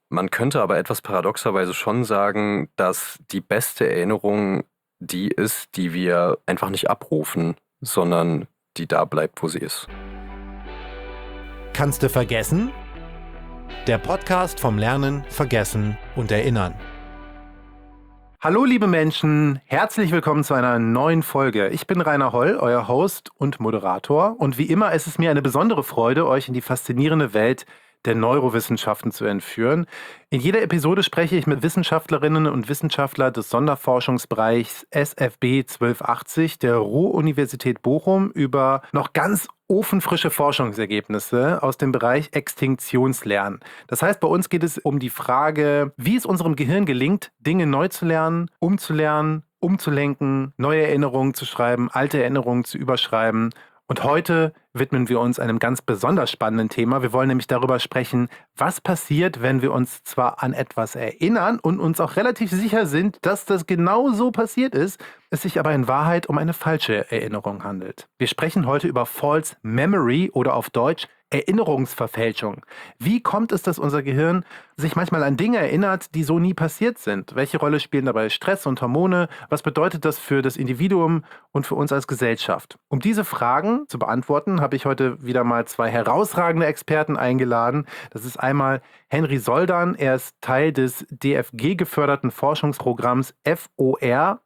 Man könnte aber etwas paradoxerweise schon sagen, dass die beste Erinnerung die ist, die wir einfach nicht abrufen, sondern die da bleibt, wo sie ist. Kannst du vergessen? Der Podcast vom Lernen, Vergessen und Erinnern. Hallo liebe Menschen, herzlich willkommen zu einer neuen Folge. Ich bin Rainer Holl, euer Host und Moderator. Und wie immer ist es mir eine besondere Freude, euch in die faszinierende Welt der Neurowissenschaften zu entführen. In jeder Episode spreche ich mit Wissenschaftlerinnen und Wissenschaftlern des Sonderforschungsbereichs SFB 1280 der Ruhr-Universität Bochum über noch ganz ofenfrische Forschungsergebnisse aus dem Bereich Extinktionslernen. Das heißt, bei uns geht es um die Frage, wie es unserem Gehirn gelingt, Dinge neu zu lernen, umzulenken, neue Erinnerungen zu schreiben, alte Erinnerungen zu überschreiben. Und heute widmen wir uns einem ganz besonders spannenden Thema. Wir wollen nämlich darüber sprechen, was passiert, wenn wir uns zwar an etwas erinnern und uns auch relativ sicher sind, dass das genau so passiert ist, es sich aber in Wahrheit um eine falsche Erinnerung handelt. Wir sprechen heute über False Memory oder auf Deutsch Erinnerungsverfälschung. Wie kommt es, dass unser Gehirn sich manchmal an Dinge erinnert, die so nie passiert sind? Welche Rolle spielen dabei Stress und Hormone? Was bedeutet das für das Individuum und für uns als Gesellschaft? Um diese Fragen zu beantworten, habe ich heute wieder mal zwei herausragende Experten eingeladen. Das ist einmal Henry Soldan. Er ist Teil des DFG-geförderten Forschungsprogramms FOR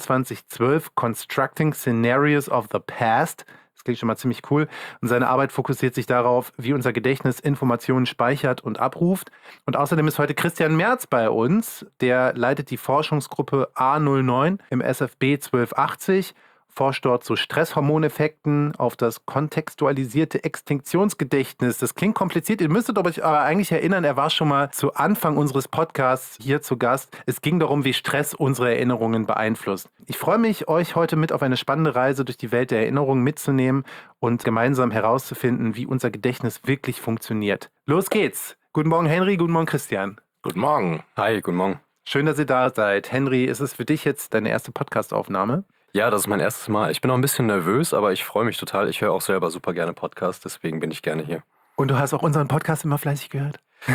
2812 Constructing Scenarios of the Past. Das klingt schon mal ziemlich cool. Und seine Arbeit fokussiert sich darauf, wie unser Gedächtnis Informationen speichert und abruft. Und außerdem ist heute Christian Merz bei uns. Der leitet die Forschungsgruppe A09 im SFB 1280, forscht dort zu Stresshormoneffekten auf das kontextualisierte Extinktionsgedächtnis. Das klingt kompliziert, ihr müsstet euch aber eigentlich erinnern, er war schon mal zu Anfang unseres Podcasts hier zu Gast. Es ging darum, wie Stress unsere Erinnerungen beeinflusst. Ich freue mich, euch heute mit auf eine spannende Reise durch die Welt der Erinnerungen mitzunehmen und gemeinsam herauszufinden, wie unser Gedächtnis wirklich funktioniert. Los geht's! Guten Morgen Henry, guten Morgen Christian. Guten Morgen. Hi, guten Morgen. Schön, dass ihr da seid. Henry, ist es für dich jetzt deine erste Podcastaufnahme? Ja, das ist mein erstes Mal. Ich bin noch ein bisschen nervös, aber ich freue mich total. Ich höre auch selber super gerne Podcasts, deswegen bin ich gerne hier. Und du hast auch unseren Podcast immer fleißig gehört?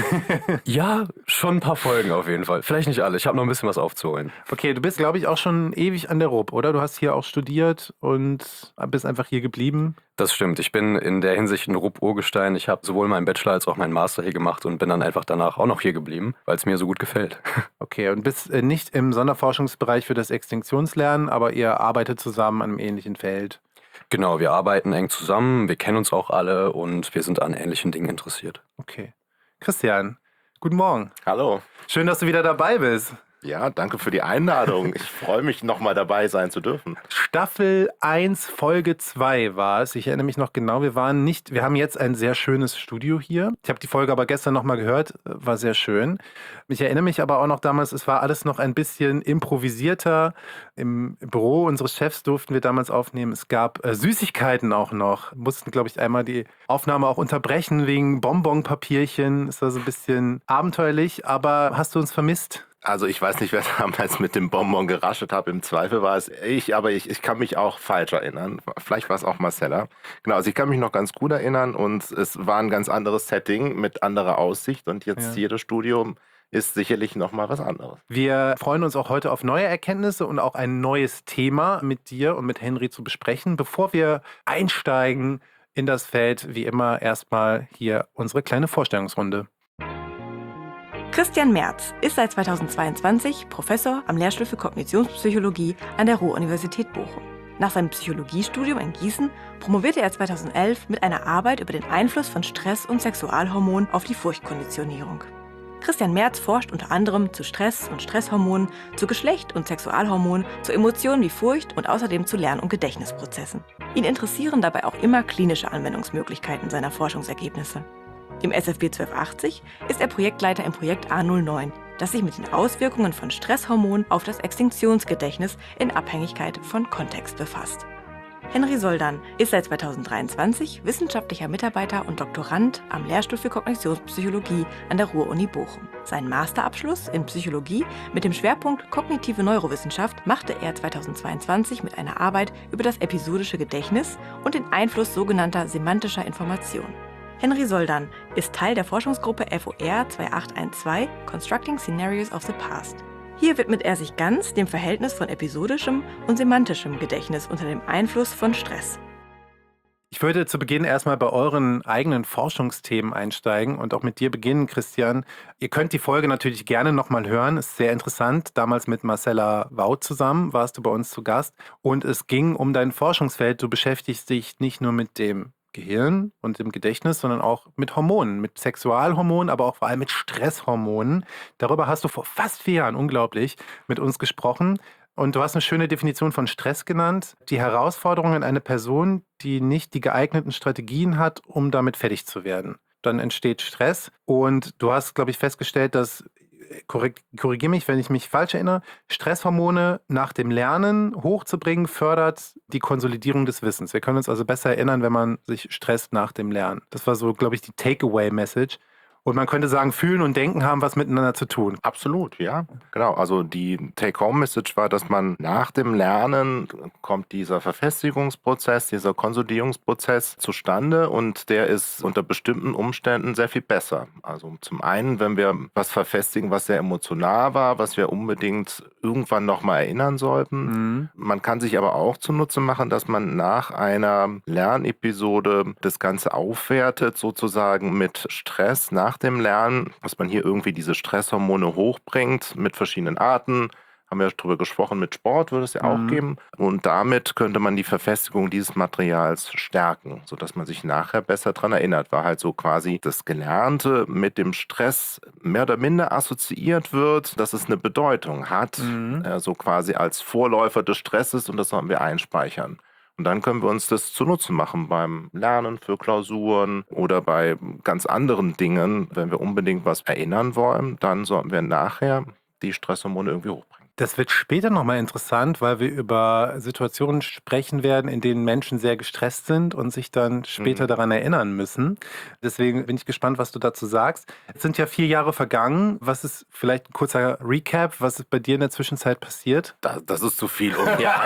Ja, schon ein paar Folgen auf jeden Fall. Vielleicht nicht alle, ich habe noch ein bisschen was aufzuholen. Okay, du bist, glaube ich, auch schon ewig an der RUB, oder? Du hast hier auch studiert und bist einfach hier geblieben. Das stimmt, ich bin in der Hinsicht ein RUB-Urgestein. Ich habe sowohl meinen Bachelor als auch meinen Master hier gemacht und bin dann einfach danach auch noch hier geblieben, weil es mir so gut gefällt. Okay, und bist nicht im Sonderforschungsbereich für das Extinktionslernen, aber ihr arbeitet zusammen an einem ähnlichen Feld. Genau, wir arbeiten eng zusammen, wir kennen uns auch alle und wir sind an ähnlichen Dingen interessiert. Okay. Christian, guten Morgen. Hallo. Schön, dass du wieder dabei bist. Ja, danke für die Einladung. Ich freue mich, nochmal dabei sein zu dürfen. Staffel 1, Folge 2 war es. Ich erinnere mich noch genau, wir haben jetzt ein sehr schönes Studio hier. Ich habe die Folge aber gestern nochmal gehört, war sehr schön. Ich erinnere mich aber auch noch damals, es war alles noch ein bisschen improvisierter. Im Büro unseres Chefs durften wir damals aufnehmen. Es gab Süßigkeiten auch noch. Wir mussten, glaube ich, einmal die Aufnahme auch unterbrechen wegen Bonbonpapierchen. Es war so ein bisschen abenteuerlich, aber hast du uns vermisst? Also ich weiß nicht, wer damals mit dem Bonbon geraschelt hat. Im Zweifel war es aber ich kann mich auch falsch erinnern. Vielleicht war es auch Marcella. Genau, also ich kann mich noch ganz gut erinnern und es war ein ganz anderes Setting mit anderer Aussicht und jetzt hier das Studium ist sicherlich nochmal was anderes. Wir freuen uns auch heute auf neue Erkenntnisse und auch ein neues Thema mit dir und mit Henry zu besprechen. Bevor wir einsteigen in das Feld, wie immer erstmal hier unsere kleine Vorstellungsrunde. Christian Merz ist seit 2022 Professor am Lehrstuhl für Kognitionspsychologie an der Ruhr-Universität Bochum. Nach seinem Psychologiestudium in Gießen promovierte er 2011 mit einer Arbeit über den Einfluss von Stress und Sexualhormonen auf die Furchtkonditionierung. Christian Merz forscht unter anderem zu Stress und Stresshormonen, zu Geschlecht- und Sexualhormonen, zu Emotionen wie Furcht und außerdem zu Lern- und Gedächtnisprozessen. Ihn interessieren dabei auch immer klinische Anwendungsmöglichkeiten seiner Forschungsergebnisse. Im SFB 1280 ist er Projektleiter im Projekt A09, das sich mit den Auswirkungen von Stresshormonen auf das Extinktionsgedächtnis in Abhängigkeit von Kontext befasst. Henry Soldan ist seit 2023 wissenschaftlicher Mitarbeiter und Doktorand am Lehrstuhl für Kognitionspsychologie an der Ruhr-Uni Bochum. Seinen Masterabschluss in Psychologie mit dem Schwerpunkt Kognitive Neurowissenschaft machte er 2022 mit einer Arbeit über das episodische Gedächtnis und den Einfluss sogenannter semantischer Information. Henry Soldan ist Teil der Forschungsgruppe FOR 2812 Constructing Scenarios of the Past. Hier widmet er sich ganz dem Verhältnis von episodischem und semantischem Gedächtnis unter dem Einfluss von Stress. Ich würde zu Beginn erstmal bei euren eigenen Forschungsthemen einsteigen und auch mit dir beginnen, Christian. Ihr könnt die Folge natürlich gerne nochmal hören, ist sehr interessant. Damals mit Marcella Wout zusammen warst du bei uns zu Gast und es ging um dein Forschungsfeld. Du beschäftigst dich nicht nur mit dem Gehirn und dem Gedächtnis, sondern auch mit Hormonen, mit Sexualhormonen, aber auch vor allem mit Stresshormonen. Darüber hast du vor fast 4 Jahren, unglaublich, mit uns gesprochen. Und du hast eine schöne Definition von Stress genannt. Die Herausforderung an eine Person, die nicht die geeigneten Strategien hat, um damit fertig zu werden. Dann entsteht Stress. Und du hast, glaube ich, festgestellt, dass, korrigiere mich, wenn ich mich falsch erinnere, Stresshormone nach dem Lernen hochzubringen, fördert die Konsolidierung des Wissens. Wir können uns also besser erinnern, wenn man sich stresst nach dem Lernen. Das war so, glaube ich, die Takeaway-Message. Und man könnte sagen, fühlen und denken haben was miteinander zu tun. Absolut, ja. Genau, also die Take-Home-Message war, dass man nach dem Lernen kommt dieser Verfestigungsprozess, dieser Konsolidierungsprozess zustande und der ist unter bestimmten Umständen sehr viel besser. Also zum einen, wenn wir was verfestigen, was sehr emotional war, was wir unbedingt irgendwann nochmal erinnern sollten. Man kann sich aber auch zunutze machen, dass man nach einer Lernepisode das Ganze aufwertet, sozusagen mit Stress nach dem Lernen, dass man hier irgendwie diese Stresshormone hochbringt mit verschiedenen Arten. Haben wir darüber gesprochen, mit Sport würde es ja auch geben. Und damit könnte man die Verfestigung dieses Materials stärken, sodass man sich nachher besser daran erinnert, weil halt so quasi das Gelernte mit dem Stress mehr oder minder assoziiert wird, dass es eine Bedeutung hat, so quasi als Vorläufer des Stresses und das sollten wir einspeichern. Und dann können wir uns das zunutze machen beim Lernen für Klausuren oder bei ganz anderen Dingen. Wenn wir unbedingt was erinnern wollen, dann sollten wir nachher die Stresshormone irgendwie hochbringen. Das wird später nochmal interessant, weil wir über Situationen sprechen werden, in denen Menschen sehr gestresst sind und sich dann später daran erinnern müssen. Deswegen bin ich gespannt, was du dazu sagst. Es sind ja 4 Jahre vergangen. Was ist vielleicht ein kurzer Recap? Was ist bei dir in der Zwischenzeit passiert? Das ist zu viel, um hier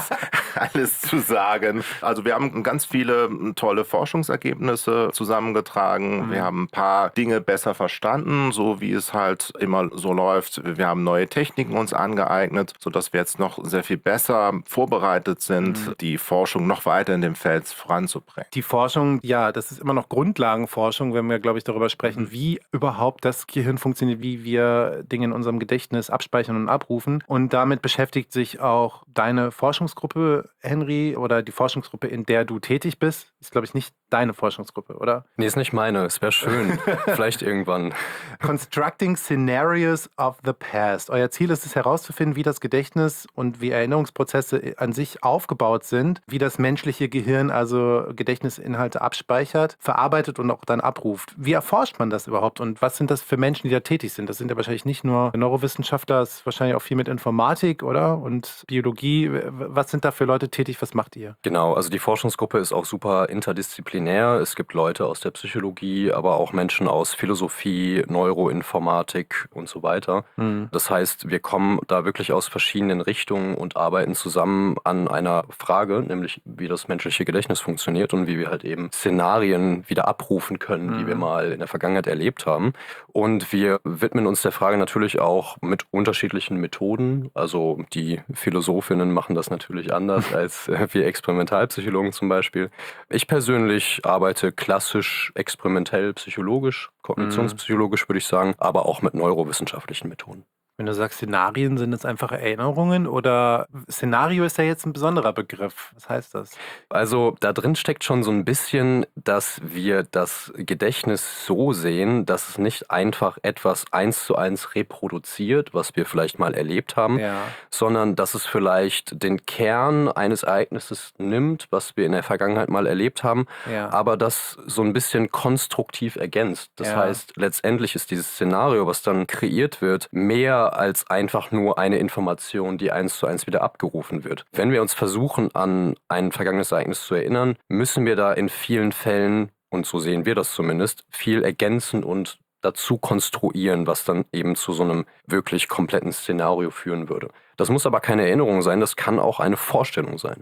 alles zu sagen. Also wir haben ganz viele tolle Forschungsergebnisse zusammengetragen. Wir haben ein paar Dinge besser verstanden, so wie es halt immer so läuft. Wir haben neue Techniken uns angeeignet, sodass wir jetzt noch sehr viel besser vorbereitet sind, die Forschung noch weiter in dem Feld voranzubringen. Die Forschung, ja, das ist immer noch Grundlagenforschung, wenn wir, glaube ich, darüber sprechen, wie überhaupt das Gehirn funktioniert, wie wir Dinge in unserem Gedächtnis abspeichern und abrufen. Und damit beschäftigt sich auch deine Forschungsgruppe, Henry, oder die Forschungsgruppe, in der du tätig bist. Ist, glaube ich, nicht deine Forschungsgruppe, oder? Nee, ist nicht meine. Es wäre schön. Vielleicht irgendwann. Constructing Scenarios of the Past. Euer Ziel ist es herauszufinden, wie das Gedächtnis und wie Erinnerungsprozesse an sich aufgebaut sind, wie das menschliche Gehirn also Gedächtnisinhalte abspeichert, verarbeitet und auch dann abruft. Wie erforscht man das überhaupt und was sind das für Menschen, die da tätig sind? Das sind ja wahrscheinlich nicht nur Neurowissenschaftler, das ist wahrscheinlich auch viel mit Informatik, oder? Und Biologie. Was sind da für Leute tätig? Was macht ihr? Genau, also die Forschungsgruppe ist auch super interdisziplinär. Es gibt Leute aus der Psychologie, aber auch Menschen aus Philosophie, Neuroinformatik und so weiter. Das heißt, wir kommen da wirklich aus verschiedenen Richtungen und arbeiten zusammen an einer Frage, nämlich wie das menschliche Gedächtnis funktioniert und wie wir halt eben Szenarien wieder abrufen können, die wir mal in der Vergangenheit erlebt haben. Und wir widmen uns der Frage natürlich auch mit unterschiedlichen Methoden. Also die Philosophinnen machen das natürlich anders als wir Experimentalpsychologen zum Beispiel. Ich persönlich arbeite klassisch experimentell psychologisch, kognitionspsychologisch würde ich sagen, aber auch mit neurowissenschaftlichen Methoden. Wenn du sagst Szenarien, sind es einfach Erinnerungen oder Szenario ist ja jetzt ein besonderer Begriff. Was heißt das? Also da drin steckt schon so ein bisschen, dass wir das Gedächtnis so sehen, dass es nicht einfach etwas 1:1 reproduziert, was wir vielleicht mal erlebt haben, sondern dass es vielleicht den Kern eines Ereignisses nimmt, was wir in der Vergangenheit mal erlebt haben, aber das so ein bisschen konstruktiv ergänzt. Das heißt, letztendlich ist dieses Szenario, was dann kreiert wird, mehr als einfach nur eine Information, die 1:1 wieder abgerufen wird. Wenn wir uns versuchen, an ein vergangenes Ereignis zu erinnern, müssen wir da in vielen Fällen, und so sehen wir das zumindest, viel ergänzen und dazu konstruieren, was dann eben zu so einem wirklich kompletten Szenario führen würde. Das muss aber keine Erinnerung sein, das kann auch eine Vorstellung sein.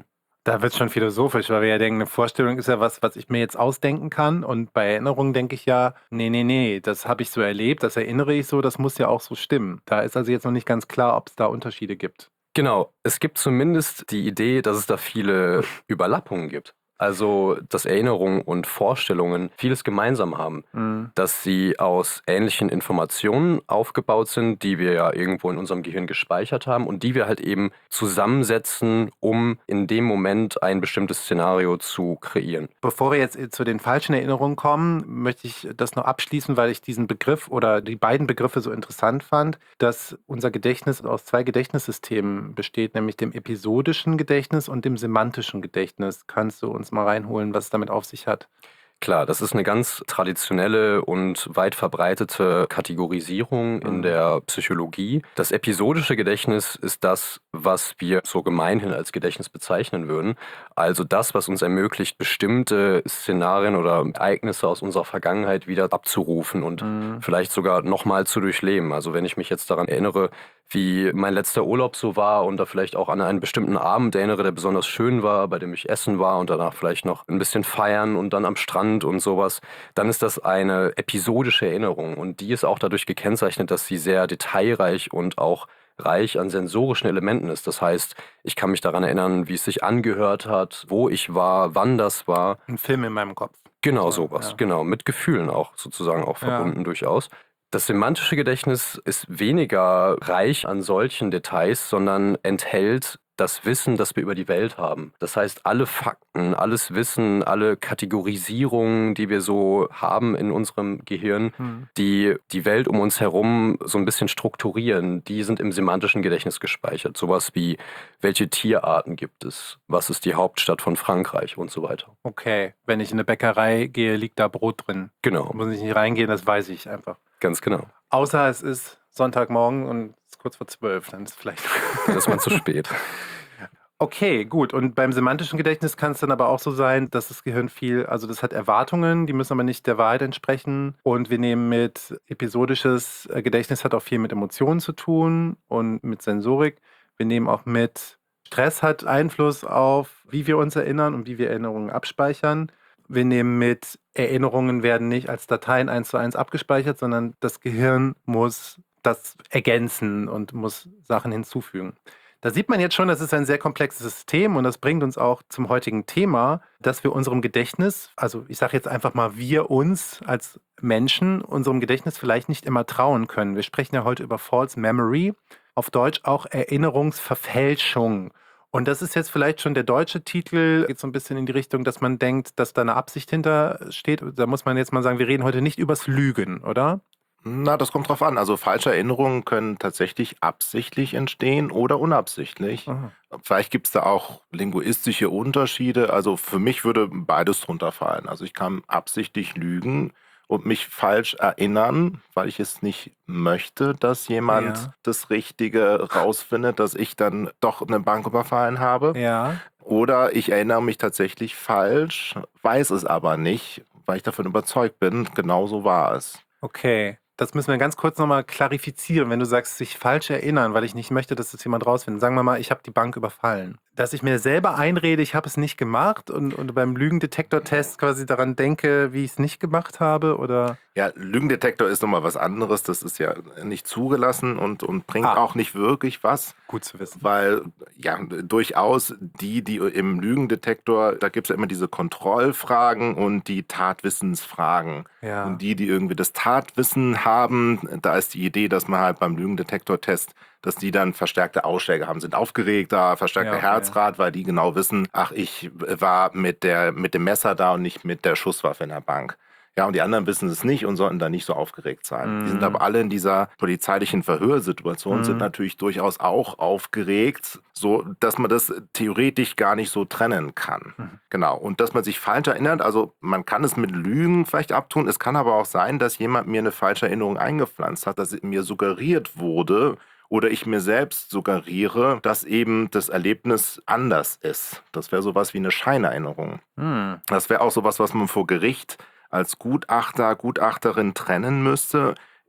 Da wird es schon philosophisch, weil wir ja denken, eine Vorstellung ist ja was ich mir jetzt ausdenken kann. Und bei Erinnerungen denke ich ja, nee, das habe ich so erlebt, das erinnere ich so, das muss ja auch so stimmen. Da ist also jetzt noch nicht ganz klar, ob es da Unterschiede gibt. Genau, es gibt zumindest die Idee, dass es da viele Überlappungen gibt. Also, dass Erinnerungen und Vorstellungen vieles gemeinsam haben. Dass sie aus ähnlichen Informationen aufgebaut sind, die wir ja irgendwo in unserem Gehirn gespeichert haben und die wir halt eben zusammensetzen, um in dem Moment ein bestimmtes Szenario zu kreieren. Bevor wir jetzt zu den falschen Erinnerungen kommen, möchte ich das noch abschließen, weil ich diesen Begriff oder die beiden Begriffe so interessant fand, dass unser Gedächtnis aus 2 Gedächtnissystemen besteht, nämlich dem episodischen Gedächtnis und dem semantischen Gedächtnis. Kannst du uns mal reinholen, was es damit auf sich hat? Klar, das ist eine ganz traditionelle und weit verbreitete Kategorisierung in der Psychologie. Das episodische Gedächtnis ist das, was wir so gemeinhin als Gedächtnis bezeichnen würden. Also das, was uns ermöglicht, bestimmte Szenarien oder Ereignisse aus unserer Vergangenheit wieder abzurufen und vielleicht sogar nochmal zu durchleben. Also wenn ich mich jetzt daran erinnere, wie mein letzter Urlaub so war und da vielleicht auch an einen bestimmten Abend erinnere, der besonders schön war, bei dem ich essen war und danach vielleicht noch ein bisschen feiern und dann am Strand und sowas, dann ist das eine episodische Erinnerung und die ist auch dadurch gekennzeichnet, dass sie sehr detailreich und auch reich an sensorischen Elementen ist. Das heißt, ich kann mich daran erinnern, wie es sich angehört hat, wo ich war, wann das war. Ein Film in meinem Kopf. Genau sowas, ja. Genau, mit Gefühlen auch sozusagen auch verbunden durchaus. Das semantische Gedächtnis ist weniger reich an solchen Details, sondern enthält das Wissen, das wir über die Welt haben. Das heißt, alle Fakten, alles Wissen, alle Kategorisierungen, die wir so haben in unserem Gehirn, die die Welt um uns herum so ein bisschen strukturieren, die sind im semantischen Gedächtnis gespeichert. Sowas wie, welche Tierarten gibt es? Was ist die Hauptstadt von Frankreich und so weiter. Okay, wenn ich in eine Bäckerei gehe, liegt da Brot drin. Genau. Muss ich nicht reingehen, das weiß ich einfach. Ganz genau. Außer es ist Sonntagmorgen und es ist kurz vor 12, dann ist vielleicht... Dann ist man zu spät. Okay, gut. Und beim semantischen Gedächtnis kann es dann aber auch so sein, dass das Gehirn also das hat Erwartungen, die müssen aber nicht der Wahrheit entsprechen. Und wir nehmen mit episodisches Gedächtnis hat auch viel mit Emotionen zu tun und mit Sensorik. Wir nehmen auch mit Stress hat Einfluss auf, wie wir uns erinnern und wie wir Erinnerungen abspeichern. Wir nehmen mit, Erinnerungen werden nicht als Dateien 1:1 abgespeichert, sondern das Gehirn muss das ergänzen und muss Sachen hinzufügen. Da sieht man jetzt schon, das ist ein sehr komplexes System und das bringt uns auch zum heutigen Thema, dass wir unserem Gedächtnis, also ich sage jetzt einfach mal wir uns als Menschen, unserem Gedächtnis vielleicht nicht immer trauen können. Wir sprechen ja heute über False Memory, auf Deutsch auch Erinnerungsverfälschung. Und das ist jetzt vielleicht schon der deutsche Titel, geht so ein bisschen in die Richtung, dass man denkt, dass da eine Absicht hinter steht. Da muss man jetzt mal sagen, wir reden heute nicht übers Lügen, oder? Na, das kommt drauf an. Also falsche Erinnerungen können tatsächlich absichtlich entstehen oder unabsichtlich. Aha. Vielleicht gibt es da auch linguistische Unterschiede. Also für mich würde beides drunter fallen. Also ich kann absichtlich lügen und mich falsch erinnern, weil ich es nicht möchte, dass jemand das Richtige rausfindet, dass ich dann doch eine Bank überfallen habe. Ja. Oder ich erinnere mich tatsächlich falsch, weiß es aber nicht, weil ich davon überzeugt bin, genau so war es. Okay. Das müssen wir ganz kurz nochmal klarifizieren, wenn du sagst, sich falsch erinnern, weil ich nicht möchte, dass das jemand rausfindet. Sagen wir mal, ich habe die Bank überfallen. Dass ich mir selber einrede, ich habe es nicht gemacht und beim Lügendetektor-Test quasi daran denke, wie ich es nicht gemacht habe, oder? Ja, Lügendetektor ist nochmal was anderes. Das ist ja nicht zugelassen und bringt auch nicht wirklich was. Gut zu wissen. Weil ja durchaus die im Lügendetektor, da gibt es ja immer diese Kontrollfragen und die Tatwissensfragen. Ja. Und die irgendwie das Tatwissen haben, da ist die Idee, dass man halt beim Lügendetektor-Test, dass die dann verstärkte Ausschläge haben, sind aufgeregter, verstärkter Herzrat, weil die genau wissen, ach, ich war mit dem Messer da und nicht mit der Schusswaffe in der Bank. Ja, und die anderen wissen es nicht und sollten da nicht so aufgeregt sein. Die sind aber alle in dieser polizeilichen Verhörsituation, sind natürlich durchaus auch aufgeregt, so dass man das theoretisch gar nicht so trennen kann. Genau. Und dass man sich falsch erinnert, also man kann es mit Lügen vielleicht abtun, es kann aber auch sein, dass jemand mir eine falsche Erinnerung eingepflanzt hat, dass mir suggeriert wurde, oder ich mir selbst suggeriere, dass eben das Erlebnis anders ist. Das wäre sowas wie eine Scheinerinnerung. Das wäre auch sowas, was man vor Gericht als Gutachter, Gutachterin trennen müsste.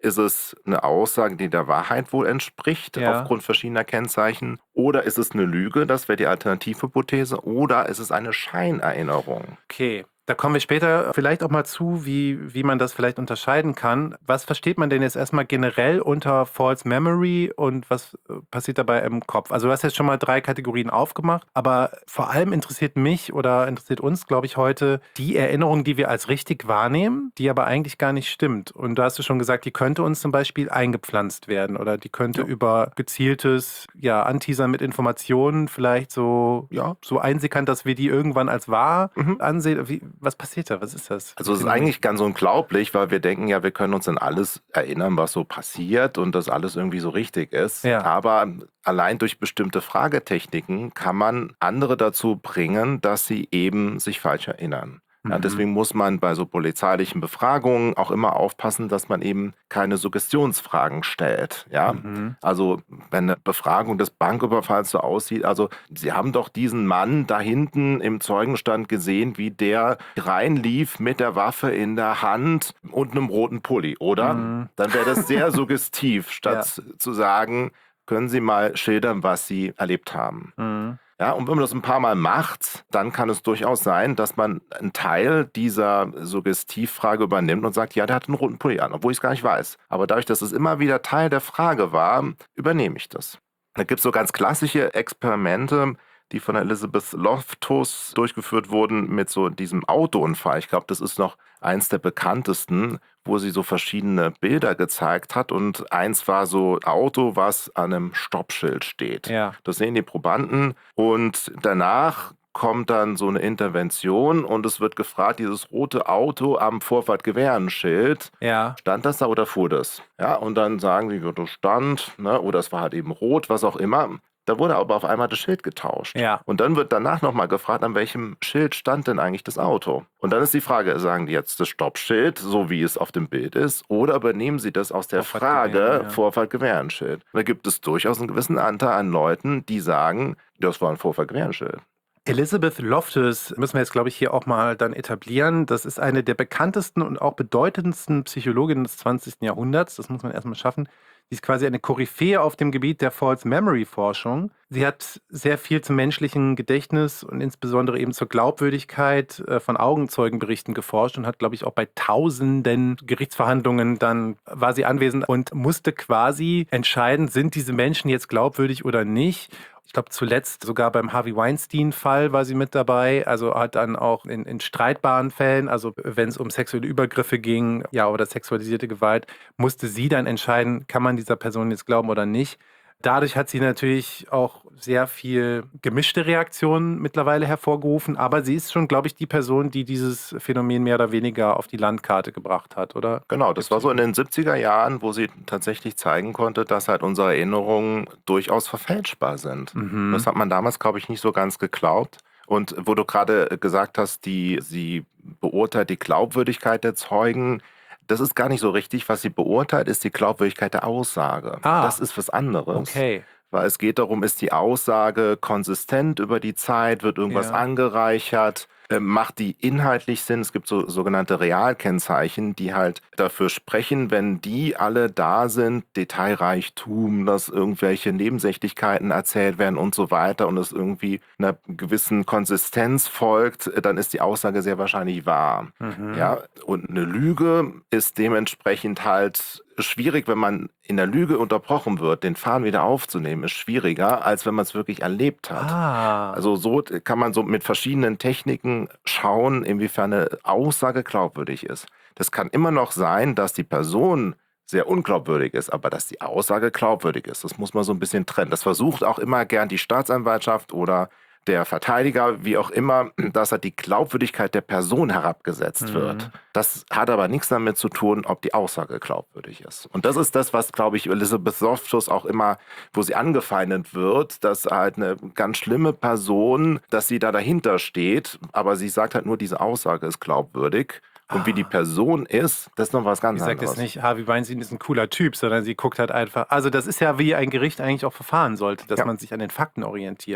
ist es eine Aussage, die der Wahrheit wohl entspricht, aufgrund verschiedener Kennzeichen? Oder ist es eine Lüge, das wäre die Alternativhypothese, oder ist es eine Scheinerinnerung? Okay. Da kommen wir später vielleicht auch mal zu, wie man das vielleicht unterscheiden kann. Was versteht man denn jetzt erstmal generell unter False Memory und was passiert dabei im Kopf? Also du hast jetzt schon mal 3 Kategorien aufgemacht, aber vor allem interessiert mich oder interessiert uns, glaube ich, heute die Erinnerung, die wir als richtig wahrnehmen, die aber eigentlich gar nicht stimmt. Und da hast du schon gesagt, die könnte uns zum Beispiel eingepflanzt werden oder die könnte über gezieltes Anteasern mit Informationen vielleicht so einsickern, dass wir die irgendwann als wahr ansehen. Was passiert da? Was ist das? Also es ist eigentlich ganz unglaublich, weil wir denken ja, wir können uns an alles erinnern, was so passiert und dass alles irgendwie so richtig ist. Ja. Aber allein durch bestimmte Fragetechniken kann man andere dazu bringen, dass sie eben sich falsch erinnern. Ja, deswegen muss man bei so polizeilichen Befragungen auch immer aufpassen, dass man eben keine Suggestionsfragen stellt. Ja? Also wenn eine Befragung des Banküberfalls so aussieht, also Sie haben doch diesen Mann da hinten im Zeugenstand gesehen, wie der reinlief mit der Waffe in der Hand und einem roten Pulli, oder? Dann wäre das sehr suggestiv, statt zu sagen, können Sie mal schildern, was Sie erlebt haben. Ja, und wenn man das ein paar Mal macht, dann kann es durchaus sein, dass man einen Teil dieser Suggestivfrage übernimmt und sagt, ja, der hat einen roten Pulli an, obwohl ich es gar nicht weiß. Aber dadurch, dass es immer wieder Teil der Frage war, übernehme ich das. Da gibt es so ganz klassische Experimente, die von Elizabeth Loftus durchgeführt wurden mit so diesem Autounfall. Ich glaube, das ist noch eins der bekanntesten, wo sie so verschiedene Bilder gezeigt hat. Und eins war so ein Auto, was an einem Stoppschild steht. Ja. Das sehen die Probanden. Und danach kommt dann so eine Intervention und es wird gefragt, dieses rote Auto am Vorfahrtgewährenschild, stand das da oder fuhr das? Ja, und dann sagen sie, das stand, ne, oder es war halt eben rot, was auch immer. Da wurde aber auf einmal das Schild getauscht. Ja. Und dann wird danach nochmal gefragt, an welchem Schild stand denn eigentlich das Auto? Und dann ist die Frage, sagen die jetzt das Stoppschild, so wie es auf dem Bild ist, oder übernehmen sie das aus der Frage Vorfahrtgewährenschild? Da gibt es durchaus einen gewissen Anteil an Leuten, die sagen, das war ein Vorfahrtgewährenschild. Elizabeth Loftus müssen wir jetzt, glaube ich, hier auch mal dann etablieren. Das ist eine der bekanntesten und auch bedeutendsten Psychologinnen des 20. Jahrhunderts. Das muss man erstmal schaffen. Sie ist quasi eine Koryphäe auf dem Gebiet der False Memory Forschung. Sie hat sehr viel zum menschlichen Gedächtnis und insbesondere eben zur Glaubwürdigkeit von Augenzeugenberichten geforscht und hat, glaube ich, auch bei tausenden Gerichtsverhandlungen dann war sie anwesend und musste quasi entscheiden, sind diese Menschen jetzt glaubwürdig oder nicht. Ich glaube, zuletzt sogar beim Harvey Weinstein-Fall war sie mit dabei. Also hat dann auch in streitbaren Fällen, also wenn es um sexuelle Übergriffe ging, oder sexualisierte Gewalt, musste sie dann entscheiden, kann man dieser Person jetzt glauben oder nicht. Dadurch hat sie natürlich auch sehr viel gemischte Reaktionen mittlerweile hervorgerufen. Aber sie ist schon, glaube ich, die Person, die dieses Phänomen mehr oder weniger auf die Landkarte gebracht hat, oder? Genau, das war so in den 70er Jahren, wo sie tatsächlich zeigen konnte, dass halt unsere Erinnerungen durchaus verfälschbar sind. Das hat man damals, glaube ich, nicht so ganz geglaubt. Und wo du gerade gesagt hast, sie beurteilt die Glaubwürdigkeit der Zeugen. Das ist gar nicht so richtig. Was sie beurteilt, ist die Glaubwürdigkeit der Aussage. Das ist was anderes. Okay. Weil es geht darum, ist die Aussage konsistent über die Zeit, wird irgendwas angereichert, macht die inhaltlich Sinn. Es gibt so sogenannte Realkennzeichen, die halt dafür sprechen, wenn die alle da sind, Detailreichtum, dass irgendwelche Nebensächlichkeiten erzählt werden und so weiter und es irgendwie einer gewissen Konsistenz folgt, dann ist die Aussage sehr wahrscheinlich wahr. Ja? Und eine Lüge ist dementsprechend halt schwierig, wenn man in der Lüge unterbrochen wird, den Faden wieder aufzunehmen, ist schwieriger, als wenn man es wirklich erlebt hat. Also so kann man so mit verschiedenen Techniken schauen, inwiefern eine Aussage glaubwürdig ist. Das kann immer noch sein, dass die Person sehr unglaubwürdig ist, aber dass die Aussage glaubwürdig ist. Das muss man so ein bisschen trennen. Das versucht auch immer gern die Staatsanwaltschaft oder der Verteidiger, wie auch immer, dass halt die Glaubwürdigkeit der Person herabgesetzt wird. Das hat aber nichts damit zu tun, ob die Aussage glaubwürdig ist. Und das ist das, was, glaube ich, Elizabeth Loftus auch immer, wo sie angefeindet wird, dass halt eine ganz schlimme Person, dass sie da dahinter steht, aber sie sagt halt nur, diese Aussage ist glaubwürdig. Und wie die Person ist, das ist noch was ganz anderes. Sie sagt jetzt nicht, Harvey Weinstein ist ein cooler Typ, sondern sie guckt halt einfach, also das ist ja, wie ein Gericht eigentlich auch verfahren sollte, dass man sich an den Fakten orientiert. Ja.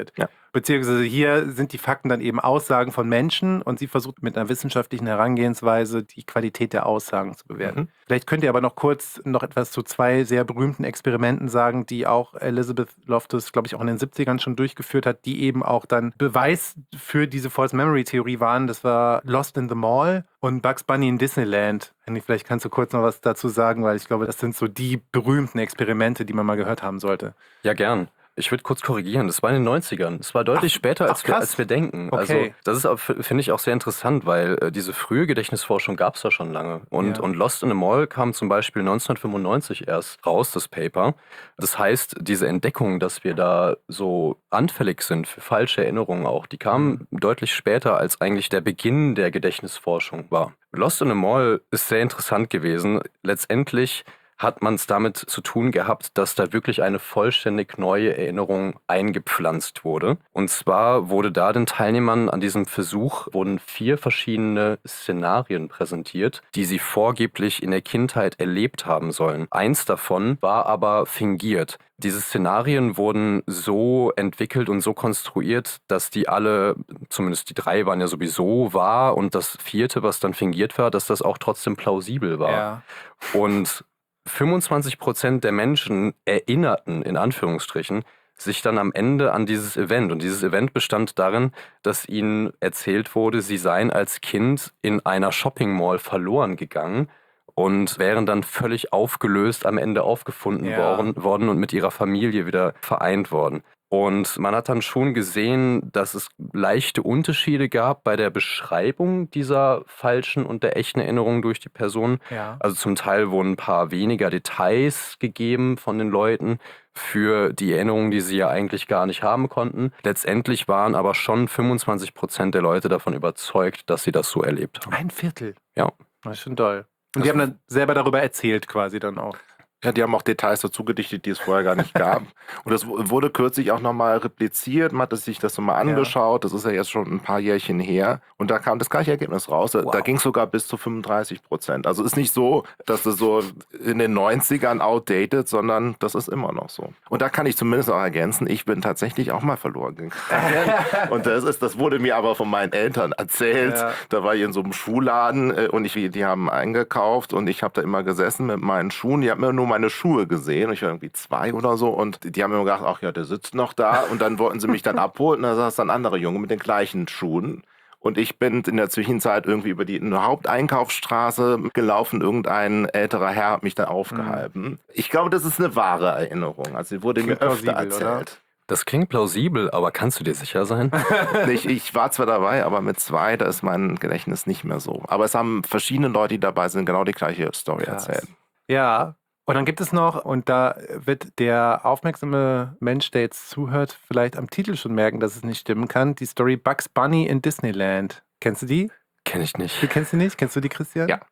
Beziehungsweise hier sind die Fakten dann eben Aussagen von Menschen und sie versucht mit einer wissenschaftlichen Herangehensweise die Qualität der Aussagen zu bewerten. Vielleicht könnt ihr aber noch kurz noch etwas zu 2 sehr berühmten Experimenten sagen, die auch Elizabeth Loftus, glaube ich, auch in den 70ern schon durchgeführt hat, die eben auch dann Beweis für diese False Memory Theorie waren. Das war Lost in the Mall und Bugs Bunny in Disneyland. Henry, vielleicht kannst du kurz noch was dazu sagen, weil ich glaube, das sind so die berühmten Experimente, die man mal gehört haben sollte. Ja, gern. Ich würde kurz korrigieren, das war in den 90ern. Es war deutlich später, als wir denken. Okay. Also das ist, finde ich, auch sehr interessant, weil diese frühe Gedächtnisforschung gab es ja schon lange. Und Lost in a Mall kam zum Beispiel 1995 erst raus, das Paper. Das heißt, diese Entdeckung, dass wir da so anfällig sind für falsche Erinnerungen auch, die kam deutlich später, als eigentlich der Beginn der Gedächtnisforschung war. Lost in a Mall ist sehr interessant gewesen. Letztendlich hat man es damit zu tun gehabt, dass da wirklich eine vollständig neue Erinnerung eingepflanzt wurde. Und zwar wurde da den Teilnehmern an diesem Versuch wurden 4 verschiedene Szenarien präsentiert, die sie vorgeblich in der Kindheit erlebt haben sollen. Eins davon war aber fingiert. Diese Szenarien wurden so entwickelt und so konstruiert, dass die alle, zumindest die 3 waren ja sowieso wahr und das 4., was dann fingiert war, dass das auch trotzdem plausibel war. Ja. Und 25% der Menschen erinnerten, in Anführungsstrichen, sich dann am Ende an dieses Event. Und dieses Event bestand darin, dass ihnen erzählt wurde, sie seien als Kind in einer Shopping Mall verloren gegangen und wären dann völlig aufgelöst am Ende aufgefunden worden und mit ihrer Familie wieder vereint worden. Und man hat dann schon gesehen, dass es leichte Unterschiede gab bei der Beschreibung dieser falschen und der echten Erinnerung durch die Person. Ja. Also zum Teil wurden ein paar weniger Details gegeben von den Leuten für die Erinnerungen, die sie ja eigentlich gar nicht haben konnten. Letztendlich waren aber schon 25% der Leute davon überzeugt, dass sie das so erlebt haben. 1/4? Ja. Das ist schon toll. Und die haben dann selber darüber erzählt quasi dann auch. Ja, die haben auch Details dazu gedichtet, die es vorher gar nicht gab. Und das wurde kürzlich auch nochmal repliziert. Man hat sich das nochmal angeschaut. Das ist ja jetzt schon ein paar Jährchen her. Und da kam das gleiche Ergebnis raus. Wow. Da ging es sogar bis zu 35%. Also ist nicht so, dass das so in den 90ern outdated, sondern das ist immer noch so. Und da kann ich zumindest auch ergänzen, ich bin tatsächlich auch mal verloren gegangen. Und das wurde mir aber von meinen Eltern erzählt. Ja. Da war ich in so einem Schuhladen und die haben eingekauft und ich habe da immer gesessen mit meinen Schuhen. Die haben mir nur meine Schuhe gesehen. Ich war irgendwie 2 oder so und die haben mir gedacht, ach ja, der sitzt noch da und dann wollten sie mich dann abholen und da saß dann ein anderer Junge mit den gleichen Schuhen und ich bin in der Zwischenzeit irgendwie über die Haupteinkaufsstraße gelaufen. Irgendein älterer Herr hat mich dann aufgehalten. Ich glaube, das ist eine wahre Erinnerung. Also sie wurde mir öfter erzählt. Oder? Das klingt plausibel, aber kannst du dir sicher sein? Ich war zwar dabei, aber mit 2, da ist mein Gedächtnis nicht mehr so. Aber es haben verschiedene Leute, die dabei sind, genau die gleiche Story erzählt. Ja. Und dann gibt es noch, und da wird der aufmerksame Mensch, der jetzt zuhört, vielleicht am Titel schon merken, dass es nicht stimmen kann, die Story Bugs Bunny in Disneyland. Kennst du die? Kenn ich nicht. Du kennst die nicht? Kennst du die, Christian? Ja.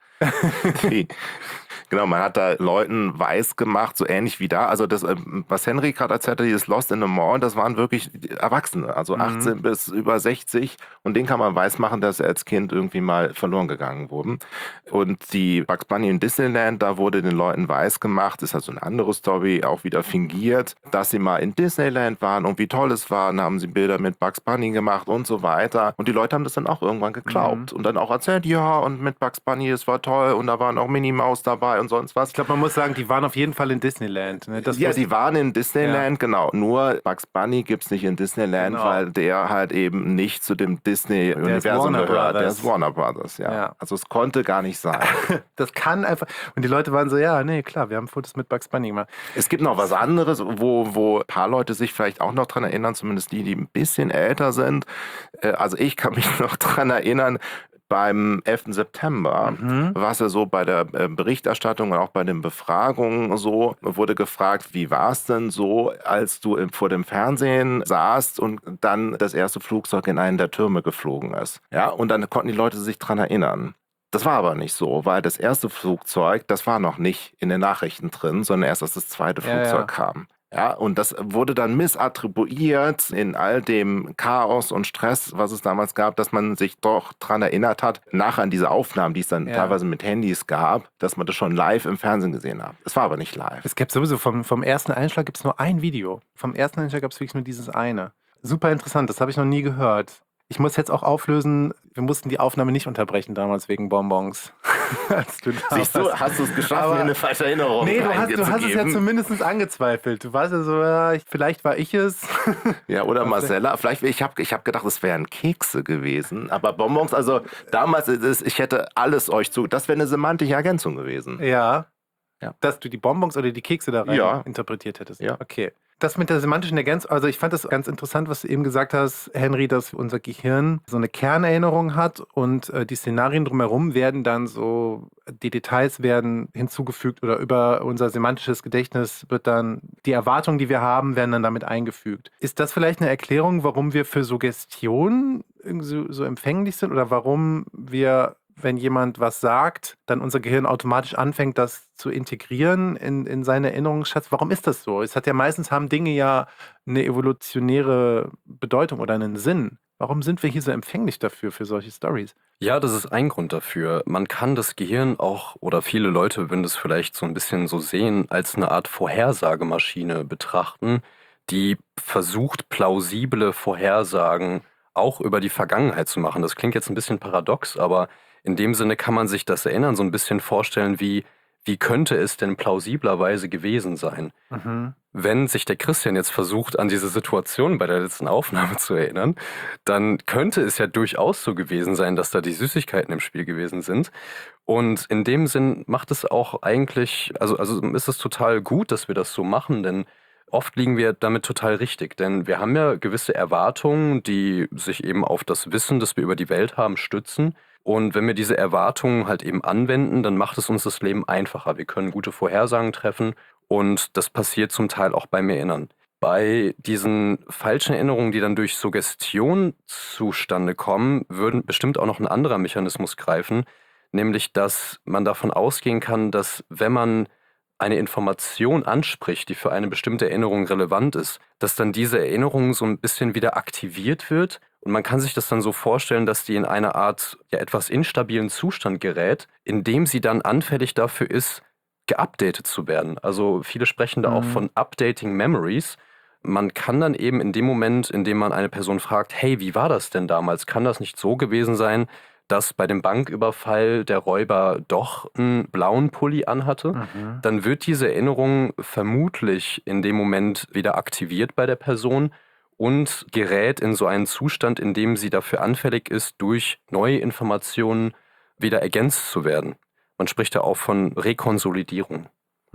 Genau, man hat da Leuten weiß gemacht, so ähnlich wie da. Also das, was Henry gerade erzählt hat, dieses Lost in the Mall, das waren wirklich Erwachsene, also 18 bis über 60. Und denen kann man weiß machen, dass sie als Kind irgendwie mal verloren gegangen wurden. Und die Bugs Bunny in Disneyland, da wurde den Leuten weiß gemacht, ist also eine andere Story, auch wieder fingiert, dass sie mal in Disneyland waren und wie toll es war. Dann haben sie Bilder mit Bugs Bunny gemacht und so weiter. Und die Leute haben das dann auch irgendwann geglaubt und dann auch erzählt, ja, und mit Bugs Bunny, es war toll und da waren auch Minnie Maus dabei und sonst was. Ich glaube, man muss sagen, die waren auf jeden Fall in Disneyland. Ne? Die waren in Disneyland, genau. Nur Bugs Bunny gibt es nicht in Disneyland, weil der halt eben nicht zu dem Disney-Universum gehört. Der ist Warner Brothers, ja. Also es konnte gar nicht sein. Das kann einfach... Und die Leute waren so, ja, nee, klar, wir haben Fotos mit Bugs Bunny gemacht. Es gibt noch was anderes, wo ein paar Leute sich vielleicht auch noch dran erinnern, zumindest die ein bisschen älter sind. Also ich kann mich noch dran erinnern, beim 11. September war es ja so, bei der Berichterstattung und auch bei den Befragungen so, wurde gefragt, wie war es denn so, als du vor dem Fernsehen saßt und dann das erste Flugzeug in einen der Türme geflogen ist. Ja, und dann konnten die Leute sich dran erinnern. Das war aber nicht so, weil das erste Flugzeug, das war noch nicht in den Nachrichten drin, sondern erst als das zweite Flugzeug kam. Ja, und das wurde dann missattribuiert in all dem Chaos und Stress, was es damals gab, dass man sich doch dran erinnert hat, nachher an diese Aufnahmen, die es dann teilweise mit Handys gab, dass man das schon live im Fernsehen gesehen hat. Es war aber nicht live. Es gab sowieso vom ersten Einschlag gibt es nur ein Video. Vom ersten Einschlag gab es wirklich nur dieses eine. Super interessant, das habe ich noch nie gehört. Ich muss jetzt auch auflösen, wir mussten die Aufnahme nicht unterbrechen damals wegen Bonbons. Siehst du, hast du es geschafft, mir eine falsche Erinnerung du hast es ja zumindest angezweifelt. Du warst ja so, vielleicht war ich es. Ja, oder Marcella. Vielleicht, ich hab gedacht, es wären Kekse gewesen. Aber Bonbons, also damals, ich hätte alles euch das wäre eine semantische Ergänzung gewesen. Ja. Dass du die Bonbons oder die Kekse da rein interpretiert hättest. Ja. Okay. Das mit der semantischen Ergänzung, also ich fand das ganz interessant, was du eben gesagt hast, Henry, dass unser Gehirn so eine Kernerinnerung hat und die Szenarien drumherum werden dann so, die Details werden hinzugefügt oder über unser semantisches Gedächtnis wird dann, die Erwartungen, die wir haben, werden dann damit eingefügt. Ist das vielleicht eine Erklärung, warum wir für Suggestion so empfänglich sind oder warum wir, wenn jemand was sagt, dann unser Gehirn automatisch anfängt, das zu integrieren in seine Erinnerungsschatz? Warum ist das so? Es hat ja meistens, haben Dinge ja eine evolutionäre Bedeutung oder einen Sinn. Warum sind wir hier so empfänglich dafür, für solche Stories? Ja, das ist ein Grund dafür. Man kann das Gehirn auch, oder viele Leute würden das vielleicht so ein bisschen so sehen, als eine Art Vorhersagemaschine betrachten, die versucht, plausible Vorhersagen auch über die Vergangenheit zu machen. Das klingt jetzt ein bisschen paradox, aber in dem Sinne kann man sich das Erinnern so ein bisschen vorstellen, wie könnte es denn plausiblerweise gewesen sein? Mhm. Wenn sich der Christian jetzt versucht, an diese Situation bei der letzten Aufnahme zu erinnern, dann könnte es ja durchaus so gewesen sein, dass da die Süßigkeiten im Spiel gewesen sind. Und in dem Sinn macht es auch eigentlich, also ist es total gut, dass wir das so machen, denn oft liegen wir damit total richtig. Denn wir haben ja gewisse Erwartungen, die sich eben auf das Wissen, das wir über die Welt haben, stützen. Und wenn wir diese Erwartungen halt eben anwenden, dann macht es uns das Leben einfacher. Wir können gute Vorhersagen treffen und das passiert zum Teil auch beim Erinnern. Bei diesen falschen Erinnerungen, die dann durch Suggestion zustande kommen, würde bestimmt auch noch ein anderer Mechanismus greifen, nämlich dass man davon ausgehen kann, dass wenn man eine Information anspricht, die für eine bestimmte Erinnerung relevant ist, dass dann diese Erinnerung so ein bisschen wieder aktiviert wird. Und man kann sich das dann so vorstellen, dass die in eine Art etwas instabilen Zustand gerät, in dem sie dann anfällig dafür ist, geupdatet zu werden. Also viele sprechen da auch von Updating Memories. Man kann dann eben in dem Moment, in dem man eine Person fragt, hey, wie war das denn damals? Kann das nicht so gewesen sein, dass bei dem Banküberfall der Räuber doch einen blauen Pulli anhatte? Dann wird diese Erinnerung vermutlich in dem Moment wieder aktiviert bei der Person und gerät in so einen Zustand, in dem sie dafür anfällig ist, durch neue Informationen wieder ergänzt zu werden. Man spricht da auch von Rekonsolidierung.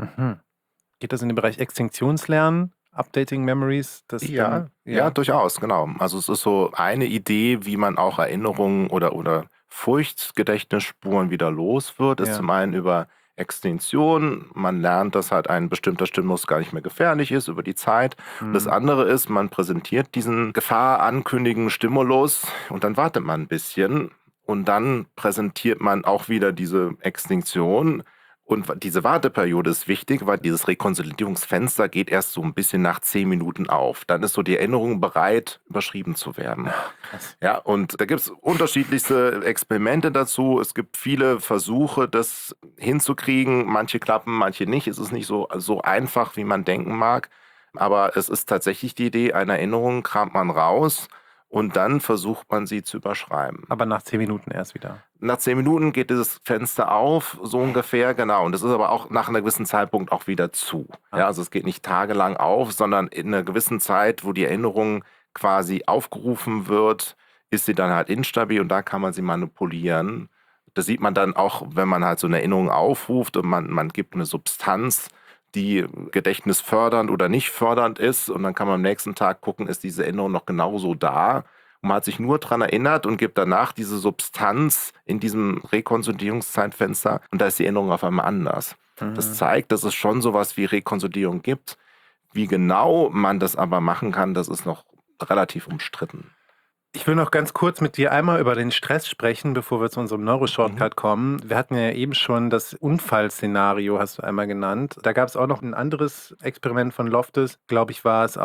Geht das in den Bereich Extinktionslernen, Updating Memories? Ja, durchaus, genau. Also es ist so eine Idee, wie man auch Erinnerungen oder Furchtgedächtnisspuren wieder los wird, ist zum einen über Extinktion. Man lernt, dass halt ein bestimmter Stimulus gar nicht mehr gefährlich ist über die Zeit. Das andere ist, man präsentiert diesen gefahrankündigenden Stimulus und dann wartet man ein bisschen und dann präsentiert man auch wieder diese Extinktion. Und diese Warteperiode ist wichtig, weil dieses Rekonsolidierungsfenster geht erst so ein bisschen nach 10 Minuten auf. Dann ist so die Erinnerung bereit, überschrieben zu werden. Ja, und da gibt es unterschiedlichste Experimente dazu. Es gibt viele Versuche, das hinzukriegen. Manche klappen, manche nicht. Es ist nicht so einfach, wie man denken mag. Aber es ist tatsächlich die Idee, eine Erinnerung kramt man raus und dann versucht man sie zu überschreiben. Aber nach 10 Minuten erst wieder. Nach 10 Minuten geht dieses Fenster auf, so ungefähr, genau. Und das ist aber auch nach einem gewissen Zeitpunkt auch wieder zu. Ja, also es geht nicht tagelang auf, sondern in einer gewissen Zeit, wo die Erinnerung quasi aufgerufen wird, ist sie dann halt instabil und da kann man sie manipulieren. Das sieht man dann auch, wenn man halt so eine Erinnerung aufruft und man gibt eine Substanz, die gedächtnisfördernd oder nicht fördernd ist. Und dann kann man am nächsten Tag gucken, ist diese Erinnerung noch genauso da. Und man hat sich nur daran erinnert und gibt danach diese Substanz in diesem Rekonsolidierungszeitfenster. Und da ist die Erinnerung auf einmal anders. Das zeigt, dass es schon sowas wie Rekonsolidierung gibt. Wie genau man das aber machen kann, das ist noch relativ umstritten. Ich will noch ganz kurz mit dir einmal über den Stress sprechen, bevor wir zu unserem Neuroshortcut kommen. Wir hatten ja eben schon das Unfallszenario, hast du einmal genannt. Da gab es auch noch ein anderes Experiment von Loftus, glaube ich, war es auch,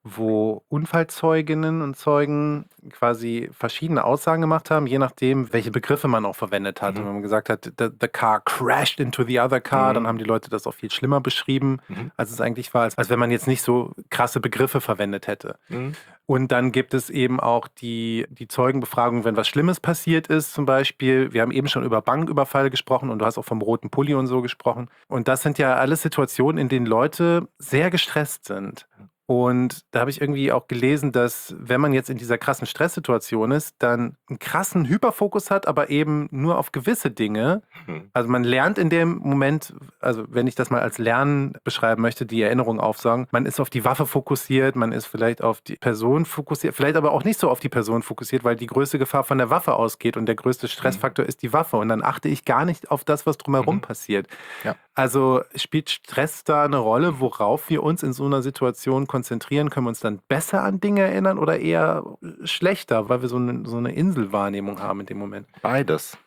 wo Unfallzeuginnen und Zeugen quasi verschiedene Aussagen gemacht haben, je nachdem, welche Begriffe man auch verwendet hat. Und wenn man gesagt hat, the car crashed into the other car, dann haben die Leute das auch viel schlimmer beschrieben, als es eigentlich war, als wenn man jetzt nicht so krasse Begriffe verwendet hätte. Und dann gibt es eben auch die Zeugenbefragung, wenn was Schlimmes passiert ist, zum Beispiel. Wir haben eben schon über Banküberfall gesprochen und du hast auch vom roten Pulli und so gesprochen. Und das sind ja alles Situationen, in denen Leute sehr gestresst sind. Und da habe ich irgendwie auch gelesen, dass wenn man jetzt in dieser krassen Stresssituation ist, dann einen krassen Hyperfokus hat, aber eben nur auf gewisse Dinge. Also man lernt in dem Moment, also wenn ich das mal als Lernen beschreiben möchte, die Erinnerung aufsaugen, man ist auf die Waffe fokussiert, man ist vielleicht auf die Person fokussiert, vielleicht aber auch nicht so auf die Person fokussiert, weil die größte Gefahr von der Waffe ausgeht und der größte Stressfaktor ist die Waffe. Und dann achte ich gar nicht auf das, was drumherum passiert. Ja. Also spielt Stress da eine Rolle, worauf wir uns in so einer Situation konzentrieren? Können wir uns dann besser an Dinge erinnern oder eher schlechter, weil wir so eine Inselwahrnehmung haben in dem Moment? Beides.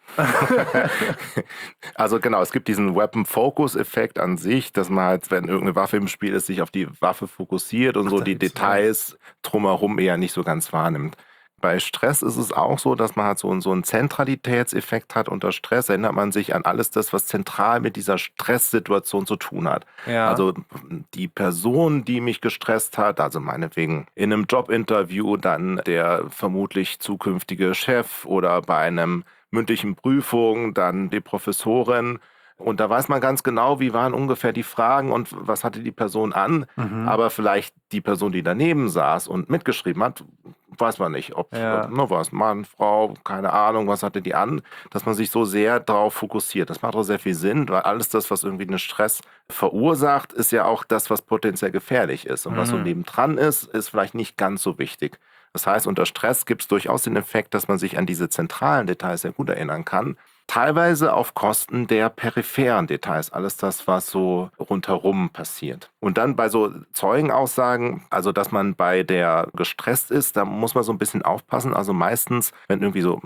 Also genau, es gibt diesen Weapon-Focus-Effekt an sich, dass man halt, wenn irgendeine Waffe im Spiel ist, sich auf die Waffe fokussiert und so die Details drumherum eher nicht so ganz wahrnimmt. Bei Stress ist es auch so, dass man halt so einen Zentralitätseffekt hat. Unter Stress erinnert man sich an alles das, was zentral mit dieser Stresssituation zu tun hat. Ja. Also die Person, die mich gestresst hat, also meinetwegen in einem Jobinterview, dann der vermutlich zukünftige Chef oder bei einem mündlichen Prüfung, dann die Professorin. Und da weiß man ganz genau, wie waren ungefähr die Fragen und was hatte die Person an. Aber vielleicht die Person, die daneben saß und mitgeschrieben hat, weiß man nicht, ob was, Mann, Frau, keine Ahnung, was hatte die an, dass man sich so sehr darauf fokussiert. Das macht auch sehr viel Sinn, weil alles das, was irgendwie einen Stress verursacht, ist ja auch das, was potenziell gefährlich ist. Und was so nebendran ist vielleicht nicht ganz so wichtig. Das heißt, unter Stress gibt es durchaus den Effekt, dass man sich an diese zentralen Details sehr gut erinnern kann. Teilweise auf Kosten der peripheren Details, alles das, was so rundherum passiert. Und dann bei so Zeugenaussagen, also dass man bei der gestresst ist, da muss man so ein bisschen aufpassen. Also meistens, wenn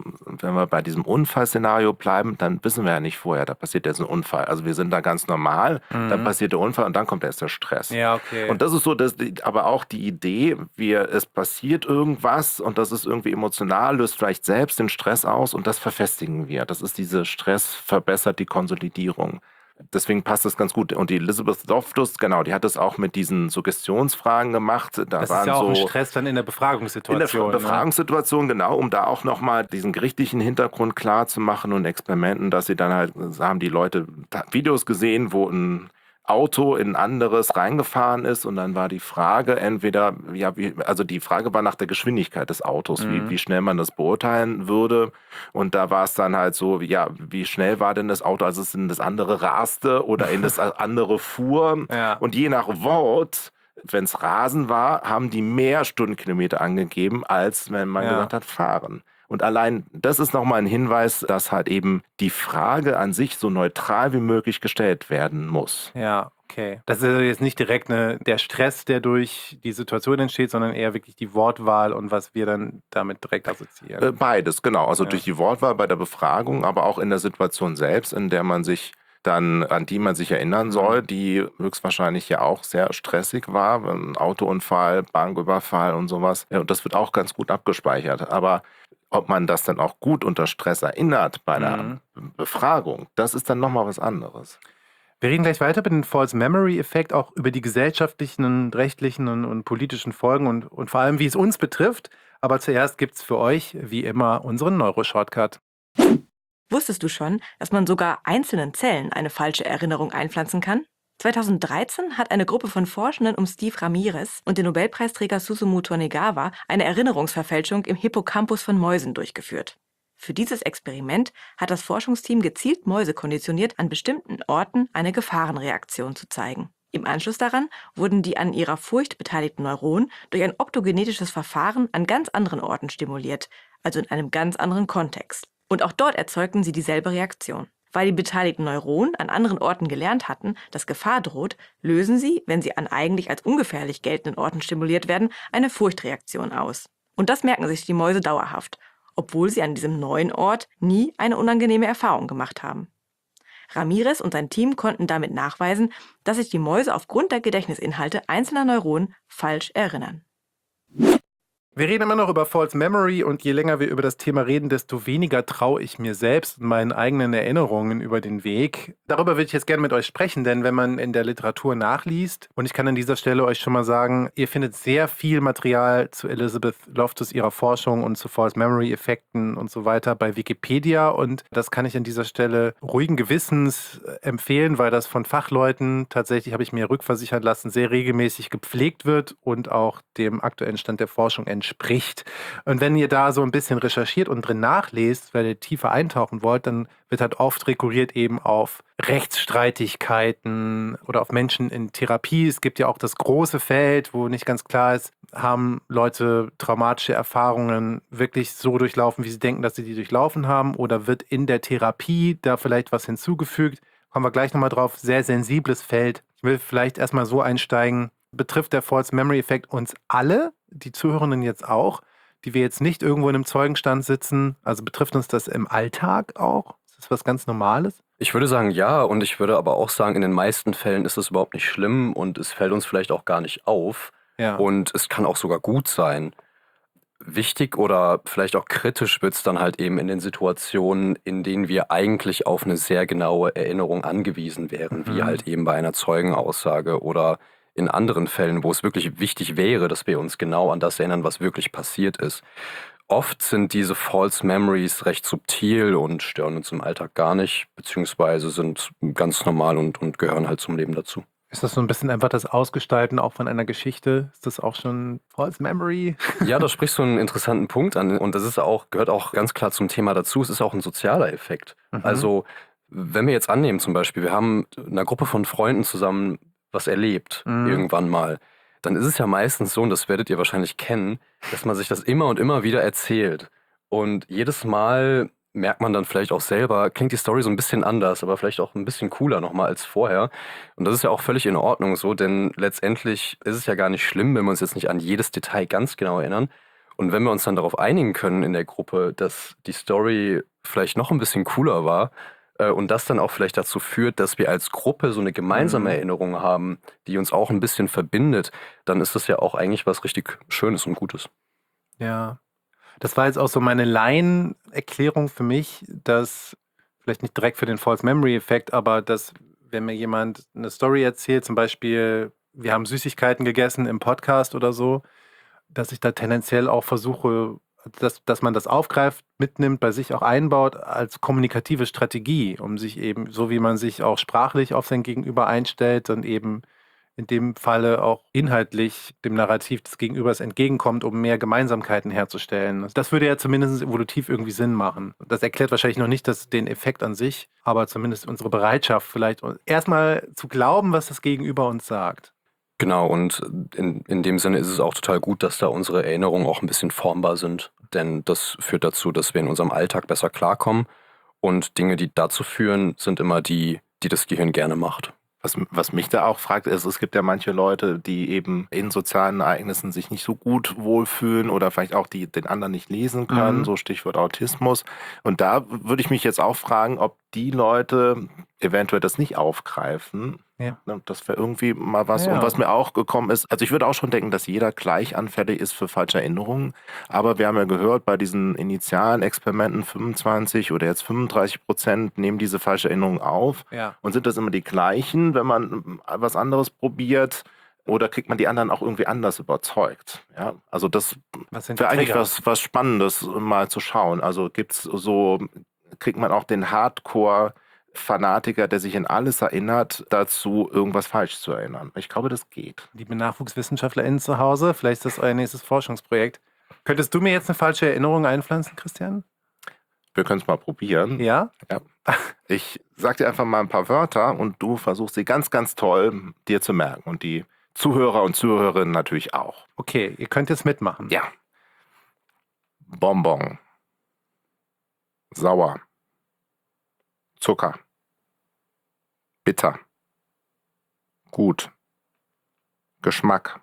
wir bei diesem Unfallszenario bleiben, dann wissen wir ja nicht vorher, da passiert jetzt ein Unfall. Also wir sind da ganz normal, dann passiert der Unfall und dann kommt erst der Stress. Ja, okay. Und das ist so, aber auch die Idee, es passiert irgendwas und das ist irgendwie emotional, löst vielleicht selbst den Stress aus und das verfestigen wir. Das ist dieser Stress verbessert die Konsolidierung. Deswegen passt das ganz gut. Und die Elizabeth Loftus, genau, die hat das auch mit diesen Suggestionsfragen gemacht. Das ist ja auch ein Stress dann in der Befragungssituation. In der Befragungssituation, genau, um da auch nochmal diesen gerichtlichen Hintergrund klar zu machen und Experimenten, dass sie dann halt, haben die Leute Videos gesehen, wo ein Auto in ein anderes reingefahren ist und dann war die Frage entweder, die Frage war nach der Geschwindigkeit des Autos, wie schnell man das beurteilen würde und da war es dann halt so, wie schnell war denn das Auto, als es in das andere raste oder in das andere fuhr und je nach Wort, wenn es Rasen war, haben die mehr Stundenkilometer angegeben, als wenn man gesagt hat, fahren. Und allein das ist nochmal ein Hinweis, dass halt eben die Frage an sich so neutral wie möglich gestellt werden muss. Ja, okay. Das ist jetzt nicht direkt der Stress, der durch die Situation entsteht, sondern eher wirklich die Wortwahl und was wir dann damit direkt assoziieren. Beides, genau. Also durch die Wortwahl bei der Befragung, aber auch in der Situation selbst, in der man sich an die man sich erinnern soll, die höchstwahrscheinlich ja auch sehr stressig war. Ein Autounfall, Banküberfall und sowas. Und das wird auch ganz gut abgespeichert. Aber ob man das dann auch gut unter Stress erinnert bei einer Befragung, das ist dann nochmal was anderes. Wir reden gleich weiter über den False Memory Effekt, auch über die gesellschaftlichen, rechtlichen und politischen Folgen und vor allem, wie es uns betrifft. Aber zuerst gibt es für euch, wie immer, unseren Neuroshortcut. Wusstest du schon, dass man sogar einzelnen Zellen eine falsche Erinnerung einpflanzen kann? 2013 hat eine Gruppe von Forschenden um Steve Ramirez und den Nobelpreisträger Susumu Tonegawa eine Erinnerungsverfälschung im Hippocampus von Mäusen durchgeführt. Für dieses Experiment hat das Forschungsteam gezielt Mäuse konditioniert, an bestimmten Orten eine Gefahrenreaktion zu zeigen. Im Anschluss daran wurden die an ihrer Furcht beteiligten Neuronen durch ein optogenetisches Verfahren an ganz anderen Orten stimuliert, also in einem ganz anderen Kontext. Und auch dort erzeugten sie dieselbe Reaktion. Weil die beteiligten Neuronen an anderen Orten gelernt hatten, dass Gefahr droht, lösen sie, wenn sie an eigentlich als ungefährlich geltenden Orten stimuliert werden, eine Furchtreaktion aus. Und das merken sich die Mäuse dauerhaft, obwohl sie an diesem neuen Ort nie eine unangenehme Erfahrung gemacht haben. Ramirez und sein Team konnten damit nachweisen, dass sich die Mäuse aufgrund der Gedächtnisinhalte einzelner Neuronen falsch erinnern. Wir reden immer noch über False Memory und je länger wir über das Thema reden, desto weniger traue ich mir selbst und meinen eigenen Erinnerungen über den Weg. Darüber würde ich jetzt gerne mit euch sprechen, denn wenn man in der Literatur nachliest, und ich kann an dieser Stelle euch schon mal sagen, ihr findet sehr viel Material zu Elizabeth Loftus, ihrer Forschung und zu False Memory Effekten und so weiter bei Wikipedia und das kann ich an dieser Stelle ruhigen Gewissens empfehlen, weil das von Fachleuten, tatsächlich habe ich mir rückversichern lassen, sehr regelmäßig gepflegt wird und auch dem aktuellen Stand der Forschung entspricht. Und wenn ihr da so ein bisschen recherchiert und drin nachlest, weil ihr tiefer eintauchen wollt, dann wird halt oft rekurriert eben auf Rechtsstreitigkeiten oder auf Menschen in Therapie. Es gibt ja auch das große Feld, wo nicht ganz klar ist, haben Leute traumatische Erfahrungen wirklich so durchlaufen, wie sie denken, dass sie die durchlaufen haben, oder wird in der Therapie da vielleicht was hinzugefügt? Kommen wir gleich nochmal drauf. Sehr sensibles Feld. Ich will vielleicht erstmal so einsteigen. Betrifft der False Memory Effekt uns alle, die Zuhörenden jetzt auch, die wir jetzt nicht irgendwo in einem Zeugenstand sitzen? Also betrifft uns das im Alltag auch? Ist das was ganz Normales? Ich würde sagen, ja, und ich würde aber auch sagen, in den meisten Fällen ist es überhaupt nicht schlimm und es fällt uns vielleicht auch gar nicht auf. Ja. Und es kann auch sogar gut sein. Wichtig oder vielleicht auch kritisch wird es dann halt eben in den Situationen, in denen wir eigentlich auf eine sehr genaue Erinnerung angewiesen wären, wie halt eben bei einer Zeugenaussage oder in anderen Fällen, wo es wirklich wichtig wäre, dass wir uns genau an das erinnern, was wirklich passiert ist. Oft sind diese False Memories recht subtil und stören uns im Alltag gar nicht, beziehungsweise sind ganz normal und gehören halt zum Leben dazu. Ist das so ein bisschen einfach das Ausgestalten auch von einer Geschichte? Ist das auch schon False Memory? Ja, da sprichst du einen interessanten Punkt an und das ist auch, gehört auch ganz klar zum Thema dazu. Es ist auch ein sozialer Effekt. Also, wenn wir jetzt annehmen zum Beispiel, wir haben in einer Gruppe von Freunden zusammen was erlebt, irgendwann mal, dann ist es ja meistens so, und das werdet ihr wahrscheinlich kennen, dass man sich das immer und immer wieder erzählt. Und jedes Mal merkt man dann vielleicht auch selber, klingt die Story so ein bisschen anders, aber vielleicht auch ein bisschen cooler nochmal als vorher. Und das ist ja auch völlig in Ordnung so, denn letztendlich ist es ja gar nicht schlimm, wenn wir uns jetzt nicht an jedes Detail ganz genau erinnern. Und wenn wir uns dann darauf einigen können in der Gruppe, dass die Story vielleicht noch ein bisschen cooler war, und das dann auch vielleicht dazu führt, dass wir als Gruppe so eine gemeinsame Erinnerung haben, die uns auch ein bisschen verbindet, dann ist das ja auch eigentlich was richtig Schönes und Gutes. Ja. Das war jetzt auch so meine Laienerklärung für mich, dass, vielleicht nicht direkt für den False Memory Effekt, aber dass, wenn mir jemand eine Story erzählt, zum Beispiel, wir haben Süßigkeiten gegessen im Podcast oder so, dass ich da tendenziell auch versuche, dass man das aufgreift, mitnimmt, bei sich auch einbaut als kommunikative Strategie, um sich eben, so wie man sich auch sprachlich auf sein Gegenüber einstellt, dann eben in dem Falle auch inhaltlich dem Narrativ des Gegenübers entgegenkommt, um mehr Gemeinsamkeiten herzustellen. Das würde ja zumindest evolutiv irgendwie Sinn machen. Das erklärt wahrscheinlich noch nicht den Effekt an sich, aber zumindest unsere Bereitschaft vielleicht erstmal zu glauben, was das Gegenüber uns sagt. Genau, und in dem Sinne ist es auch total gut, dass da unsere Erinnerungen auch ein bisschen formbar sind, denn das führt dazu, dass wir in unserem Alltag besser klarkommen und Dinge, die dazu führen, sind immer die das Gehirn gerne macht. Was mich da auch fragt, ist, es gibt ja manche Leute, die eben in sozialen Ereignissen sich nicht so gut wohlfühlen oder vielleicht auch den anderen nicht lesen können, so Stichwort Autismus. Und da würde ich mich jetzt auch fragen, ob die Leute eventuell das nicht aufgreifen. Ja. Das wäre irgendwie mal was. Ja. Und was mir auch gekommen ist, also ich würde auch schon denken, dass jeder gleich anfällig ist für falsche Erinnerungen. Aber wir haben ja gehört, bei diesen initialen Experimenten 25 oder jetzt 35% nehmen diese falsche Erinnerung auf. Ja. Und sind das immer die gleichen, wenn man was anderes probiert? Oder kriegt man die anderen auch irgendwie anders überzeugt? Ja, also das wäre eigentlich was Spannendes mal zu schauen. Also kriegt man auch den Hardcore-Fanatiker, der sich in alles erinnert, dazu irgendwas falsch zu erinnern. Ich glaube, das geht. Liebe NachwuchswissenschaftlerInnen zu Hause, vielleicht ist das euer nächstes Forschungsprojekt. Könntest du mir jetzt eine falsche Erinnerung einpflanzen, Christian? Wir können es mal probieren. Ja? Ja. Ich sag dir einfach mal ein paar Wörter und du versuchst sie ganz, ganz toll dir zu merken. Und die Zuhörer und Zuhörerinnen natürlich auch. Okay, ihr könnt jetzt mitmachen. Ja. Bonbon. Sauer. Zucker. Bitter. Gut. Geschmack.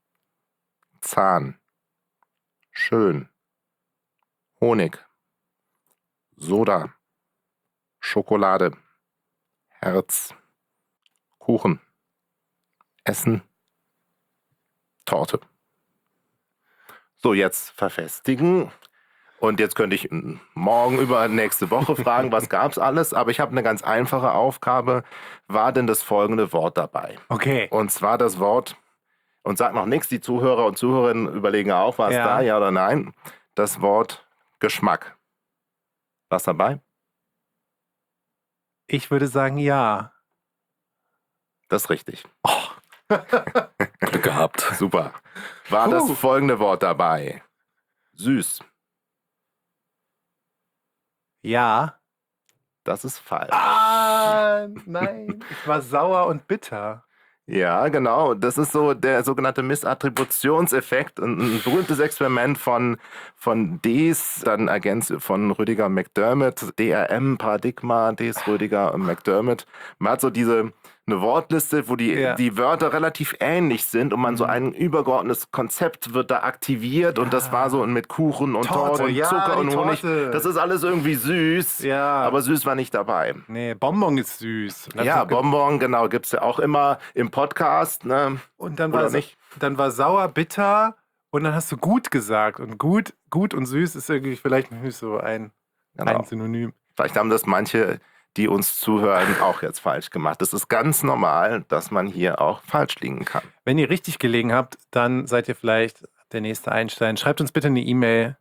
Zahn. Schön. Honig. Soda. Schokolade. Herz. Kuchen. Essen. Torte. So, jetzt verfestigen. Und jetzt könnte ich morgen über nächste Woche fragen, was gab's alles? Aber ich habe eine ganz einfache Aufgabe. War denn das folgende Wort dabei? Okay. Und zwar das Wort, und sag noch nichts, die Zuhörer und Zuhörerinnen überlegen auch, war es da, ja oder nein? Das Wort Geschmack. Was dabei? Ich würde sagen, ja. Das ist richtig. Glück gehabt. Super. War das folgende Wort dabei? Süß. Ja. Das ist falsch. Nein. Ich war sauer und bitter. Ja, genau. Das ist so der sogenannte Missattributionseffekt. Ein berühmtes Experiment von Dees, dann ergänzt von Rüdiger McDermott, DRM, Paradigma, Dees, Rüdiger und McDermott. Man hat so eine Wortliste, wo die Wörter relativ ähnlich sind und man so ein übergeordnetes Konzept wird da aktiviert und das war so mit Kuchen und Torte und Zucker und Honig. Das ist alles irgendwie süß, aber süß war nicht dabei. Nee, Bonbon ist süß. Ja, Bonbon, genau, gibt's ja auch immer im Podcast, ne? Und dann war sauer, bitter und dann hast du gut gesagt und gut und süß ist irgendwie vielleicht nicht so ein Synonym. Vielleicht haben das manche, die uns zuhören, auch jetzt falsch gemacht. Es ist ganz normal, dass man hier auch falsch liegen kann. Wenn ihr richtig gelegen habt, dann seid ihr vielleicht der nächste Einstein. Schreibt uns bitte eine E-Mail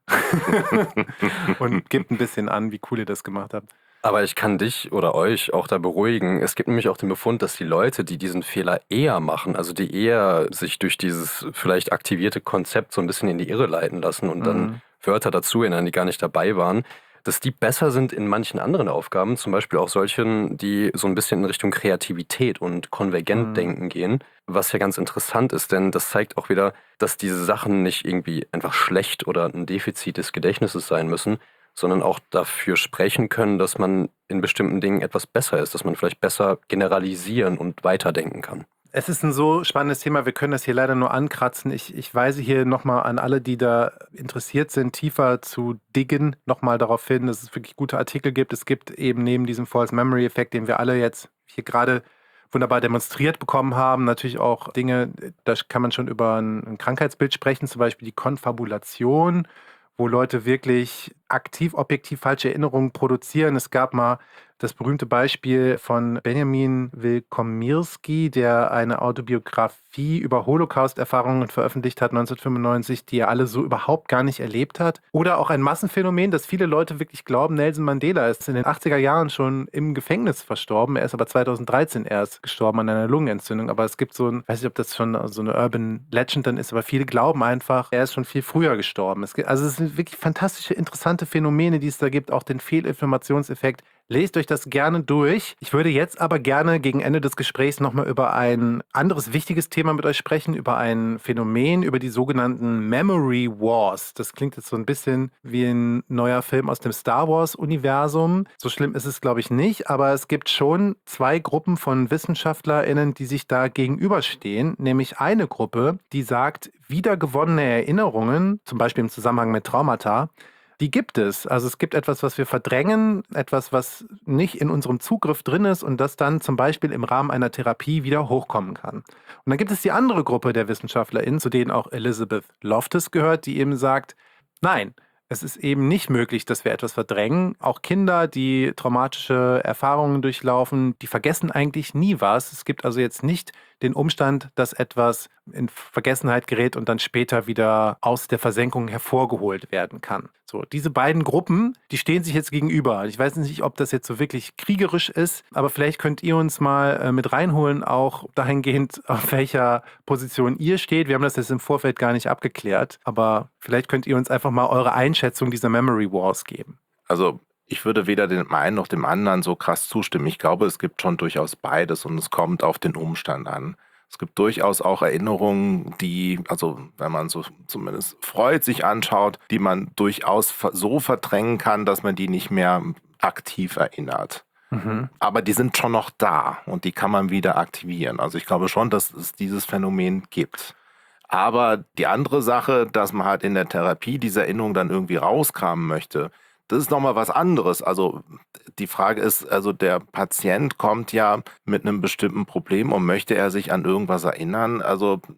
und gebt ein bisschen an, wie cool ihr das gemacht habt. Aber ich kann dich oder euch auch da beruhigen. Es gibt nämlich auch den Befund, dass die Leute, die diesen Fehler eher machen, also die eher sich durch dieses vielleicht aktivierte Konzept so ein bisschen in die Irre leiten lassen und dann Wörter dazu erinnern, die gar nicht dabei waren, dass die besser sind in manchen anderen Aufgaben, zum Beispiel auch solchen, die so ein bisschen in Richtung Kreativität und Konvergent-Denken gehen, was ja ganz interessant ist, denn das zeigt auch wieder, dass diese Sachen nicht irgendwie einfach schlecht oder ein Defizit des Gedächtnisses sein müssen, sondern auch dafür sprechen können, dass man in bestimmten Dingen etwas besser ist, dass man vielleicht besser generalisieren und weiterdenken kann. Es ist ein so spannendes Thema, wir können das hier leider nur ankratzen. Ich weise hier nochmal an alle, die da interessiert sind, tiefer zu diggen, nochmal darauf hin, dass es wirklich gute Artikel gibt. Es gibt eben neben diesem False Memory Effekt, den wir alle jetzt hier gerade wunderbar demonstriert bekommen haben, natürlich auch Dinge, da kann man schon über ein Krankheitsbild sprechen, zum Beispiel die Konfabulation, wo Leute wirklich aktiv, objektiv falsche Erinnerungen produzieren. Es gab mal das berühmte Beispiel von Benjamin Wilkomirski, der eine Autobiografie über Holocaust-Erfahrungen veröffentlicht hat 1995, die er alle so überhaupt gar nicht erlebt hat. Oder auch ein Massenphänomen, dass viele Leute wirklich glauben, Nelson Mandela ist in den 80er Jahren schon im Gefängnis verstorben. Er ist aber 2013 erst gestorben an einer Lungenentzündung. Aber es gibt so ein, ich weiß nicht, ob das schon so eine Urban Legend dann ist, aber viele glauben einfach, er ist schon viel früher gestorben. Es sind wirklich fantastische, interessante Phänomene, die es da gibt, auch den Fehlinformationseffekt. Lest euch das gerne durch. Ich würde jetzt aber gerne gegen Ende des Gesprächs nochmal über ein anderes wichtiges Thema mit euch sprechen, über ein Phänomen, über die sogenannten Memory Wars. Das klingt jetzt so ein bisschen wie ein neuer Film aus dem Star Wars-Universum. So schlimm ist es, glaube ich, nicht, aber es gibt schon zwei Gruppen von WissenschaftlerInnen, die sich da gegenüberstehen. Nämlich eine Gruppe, die sagt, wiedergewonnene Erinnerungen, zum Beispiel im Zusammenhang mit Traumata, die gibt es. Also es gibt etwas, was wir verdrängen, etwas, was nicht in unserem Zugriff drin ist und das dann zum Beispiel im Rahmen einer Therapie wieder hochkommen kann. Und dann gibt es die andere Gruppe der WissenschaftlerInnen, zu denen auch Elizabeth Loftus gehört, die eben sagt, nein, es ist eben nicht möglich, dass wir etwas verdrängen. Auch Kinder, die traumatische Erfahrungen durchlaufen, die vergessen eigentlich nie was. Es gibt also jetzt nicht den Umstand, dass etwas in Vergessenheit gerät und dann später wieder aus der Versenkung hervorgeholt werden kann. So, diese beiden Gruppen, die stehen sich jetzt gegenüber. Ich weiß nicht, ob das jetzt so wirklich kriegerisch ist, aber vielleicht könnt ihr uns mal mit reinholen, auch dahingehend, auf welcher Position ihr steht. Wir haben das jetzt im Vorfeld gar nicht abgeklärt, aber vielleicht könnt ihr uns einfach mal eure Einschätzung dieser Memory Wars geben. Also ich würde weder dem einen noch dem anderen so krass zustimmen. Ich glaube, es gibt schon durchaus beides und es kommt auf den Umstand an. Es gibt durchaus auch Erinnerungen, die, also wenn man so zumindest Freud sich anschaut, die man durchaus so verdrängen kann, dass man die nicht mehr aktiv erinnert. Aber die sind schon noch da und die kann man wieder aktivieren. Also ich glaube schon, dass es dieses Phänomen gibt. Aber die andere Sache, dass man halt in der Therapie diese Erinnerung dann irgendwie rauskramen möchte, das ist nochmal was anderes. Also die Frage ist, also der Patient kommt ja mit einem bestimmten Problem und möchte er sich an irgendwas erinnern. Also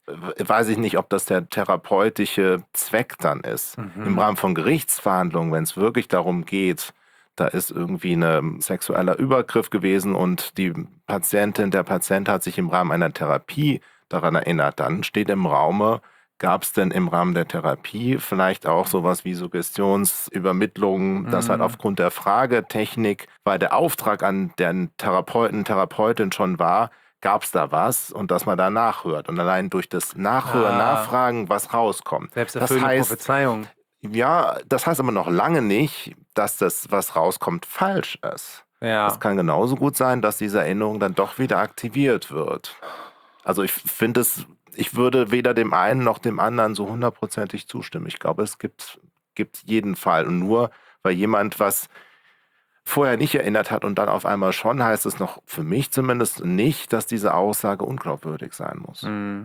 weiß ich nicht, ob das der therapeutische Zweck dann ist. Im Rahmen von Gerichtsverhandlungen, wenn es wirklich darum geht, da ist irgendwie ein sexueller Übergriff gewesen und die Patientin, der Patient hat sich im Rahmen einer Therapie daran erinnert, dann steht im Raume, gab es denn im Rahmen der Therapie vielleicht auch sowas wie Suggestionsübermittlung, dass halt aufgrund der Fragetechnik, weil der Auftrag an den Therapeuten, Therapeutin schon war, gab es da was und dass man da nachhört. Und allein durch das Nachhören, Nachfragen, was rauskommt. Selbsterfüllende Prophezeiung. Ja, das heißt aber noch lange nicht, dass das, was rauskommt, falsch ist. Ja. Es kann genauso gut sein, dass diese Erinnerung dann doch wieder aktiviert wird. Also ich finde es, ich würde weder dem einen noch dem anderen so 100%ig zustimmen. Ich glaube, es gibt jeden Fall. Und nur weil jemand was vorher nicht erinnert hat und dann auf einmal schon, heißt es noch für mich zumindest nicht, dass diese Aussage unglaubwürdig sein muss.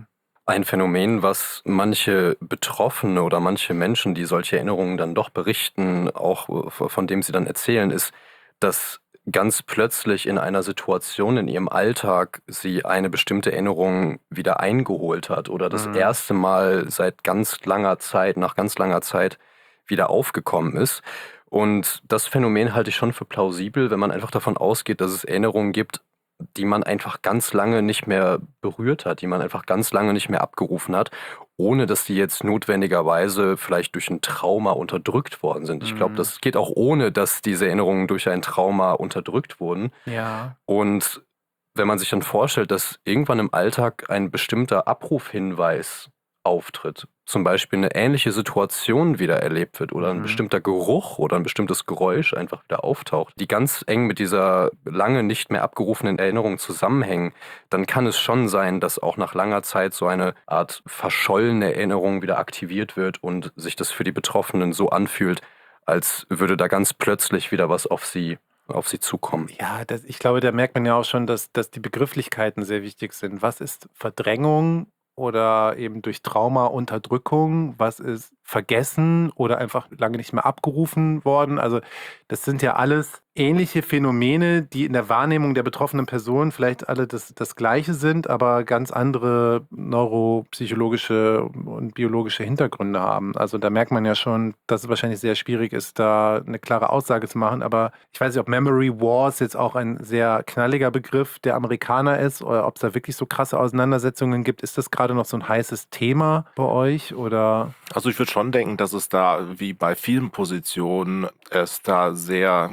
Ein Phänomen, was manche Betroffene oder manche Menschen, die solche Erinnerungen dann doch berichten, auch von dem sie dann erzählen, ist, dass ganz plötzlich in einer Situation in ihrem Alltag sie eine bestimmte Erinnerung wieder eingeholt hat oder das erste Mal seit ganz langer Zeit, nach ganz langer Zeit wieder aufgekommen ist. Und das Phänomen halte ich schon für plausibel, wenn man einfach davon ausgeht, dass es Erinnerungen gibt, die man einfach ganz lange nicht mehr berührt hat, die man einfach ganz lange nicht mehr abgerufen hat, ohne dass die jetzt notwendigerweise vielleicht durch ein Trauma unterdrückt worden sind. Ich glaube, das geht auch ohne, dass diese Erinnerungen durch ein Trauma unterdrückt wurden. Ja. Und wenn man sich dann vorstellt, dass irgendwann im Alltag ein bestimmter Abrufhinweis auftritt, zum Beispiel eine ähnliche Situation wieder erlebt wird oder ein bestimmter Geruch oder ein bestimmtes Geräusch einfach wieder auftaucht, die ganz eng mit dieser lange nicht mehr abgerufenen Erinnerung zusammenhängen, dann kann es schon sein, dass auch nach langer Zeit so eine Art verschollene Erinnerung wieder aktiviert wird und sich das für die Betroffenen so anfühlt, als würde da ganz plötzlich wieder was auf sie zukommen. Ja, ich glaube, da merkt man ja auch schon, dass die Begrifflichkeiten sehr wichtig sind. Was ist Verdrängung? Oder eben durch Trauma, Unterdrückung, was ist vergessen oder einfach lange nicht mehr abgerufen worden. Also das sind ja alles ähnliche Phänomene, die in der Wahrnehmung der betroffenen Person vielleicht alle das Gleiche sind, aber ganz andere neuropsychologische und biologische Hintergründe haben. Also da merkt man ja schon, dass es wahrscheinlich sehr schwierig ist, da eine klare Aussage zu machen. Aber ich weiß nicht, ob Memory Wars jetzt auch ein sehr knalliger Begriff der Amerikaner ist oder ob es da wirklich so krasse Auseinandersetzungen gibt. Ist das gerade noch so ein heißes Thema bei euch? Oder? Also ich würde schon denken, dass es da, wie bei vielen Positionen, es da sehr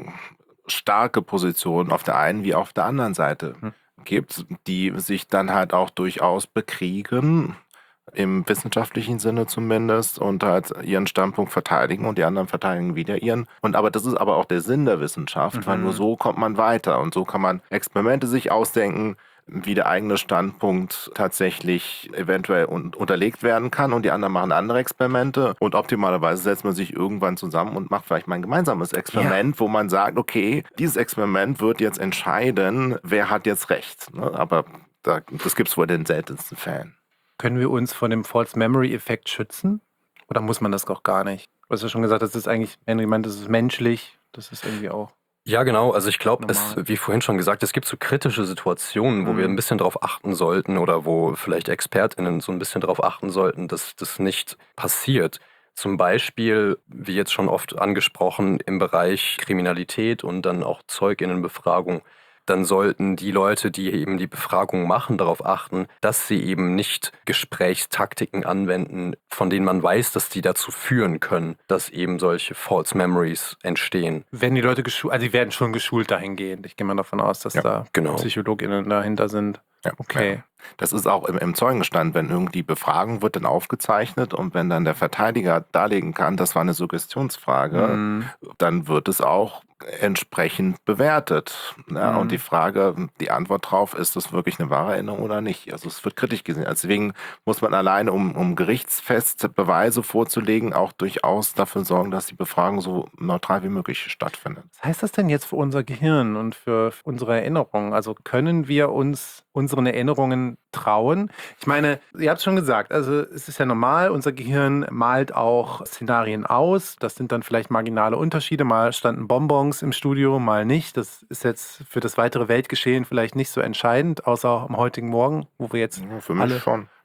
starke Positionen auf der einen wie auf der anderen Seite gibt, die sich dann halt auch durchaus bekriegen, im wissenschaftlichen Sinne zumindest, und halt ihren Standpunkt verteidigen und die anderen verteidigen wieder ihren. Aber das ist aber auch der Sinn der Wissenschaft, weil nur so kommt man weiter und so kann man Experimente sich ausdenken, wie der eigene Standpunkt tatsächlich eventuell unterlegt werden kann und die anderen machen andere Experimente und optimalerweise setzt man sich irgendwann zusammen und macht vielleicht mal ein gemeinsames Experiment, wo man sagt, okay, dieses Experiment wird jetzt entscheiden, wer hat jetzt recht. Aber das gibt es wohl in den seltensten Fällen. Können wir uns vor dem False Memory Effekt schützen? Oder muss man das auch gar nicht? Du hast ja schon gesagt, das ist eigentlich, Henry meint, das ist menschlich, das ist irgendwie auch. Ja, genau. Also ich glaube, wie vorhin schon gesagt, es gibt so kritische Situationen, wo wir ein bisschen drauf achten sollten oder wo vielleicht ExpertInnen so ein bisschen drauf achten sollten, dass das nicht passiert. Zum Beispiel, wie jetzt schon oft angesprochen, im Bereich Kriminalität und dann auch ZeugInnenbefragung. Dann sollten die Leute, die eben die Befragung machen, darauf achten, dass sie eben nicht Gesprächstaktiken anwenden, von denen man weiß, dass die dazu führen können, dass eben solche False Memories entstehen. Wenn die Leute geschult, also die werden schon geschult dahingehend. Ich gehe mal davon aus, dass da PsychologInnen dahinter sind. Ja, okay. Ja. Das ist auch im Zeugenstand, wenn irgendwie Befragung wird dann aufgezeichnet und wenn dann der Verteidiger darlegen kann, das war eine Suggestionsfrage, dann wird es auch entsprechend bewertet. Ja, und die Antwort drauf, ist das wirklich eine wahre Erinnerung oder nicht? Also es wird kritisch gesehen. Deswegen muss man alleine, um gerichtsfeste Beweise vorzulegen, auch durchaus dafür sorgen, dass die Befragung so neutral wie möglich stattfindet. Was heißt das denn jetzt für unser Gehirn und für unsere Erinnerungen? Also können wir uns unseren Erinnerungen trauen? Ich meine, ihr habt es schon gesagt, also es ist ja normal, unser Gehirn malt auch Szenarien aus. Das sind dann vielleicht marginale Unterschiede. Mal standen Bonbons im Studio, mal nicht. Das ist jetzt für das weitere Weltgeschehen vielleicht nicht so entscheidend, außer am heutigen Morgen, wo wir jetzt für mich schon.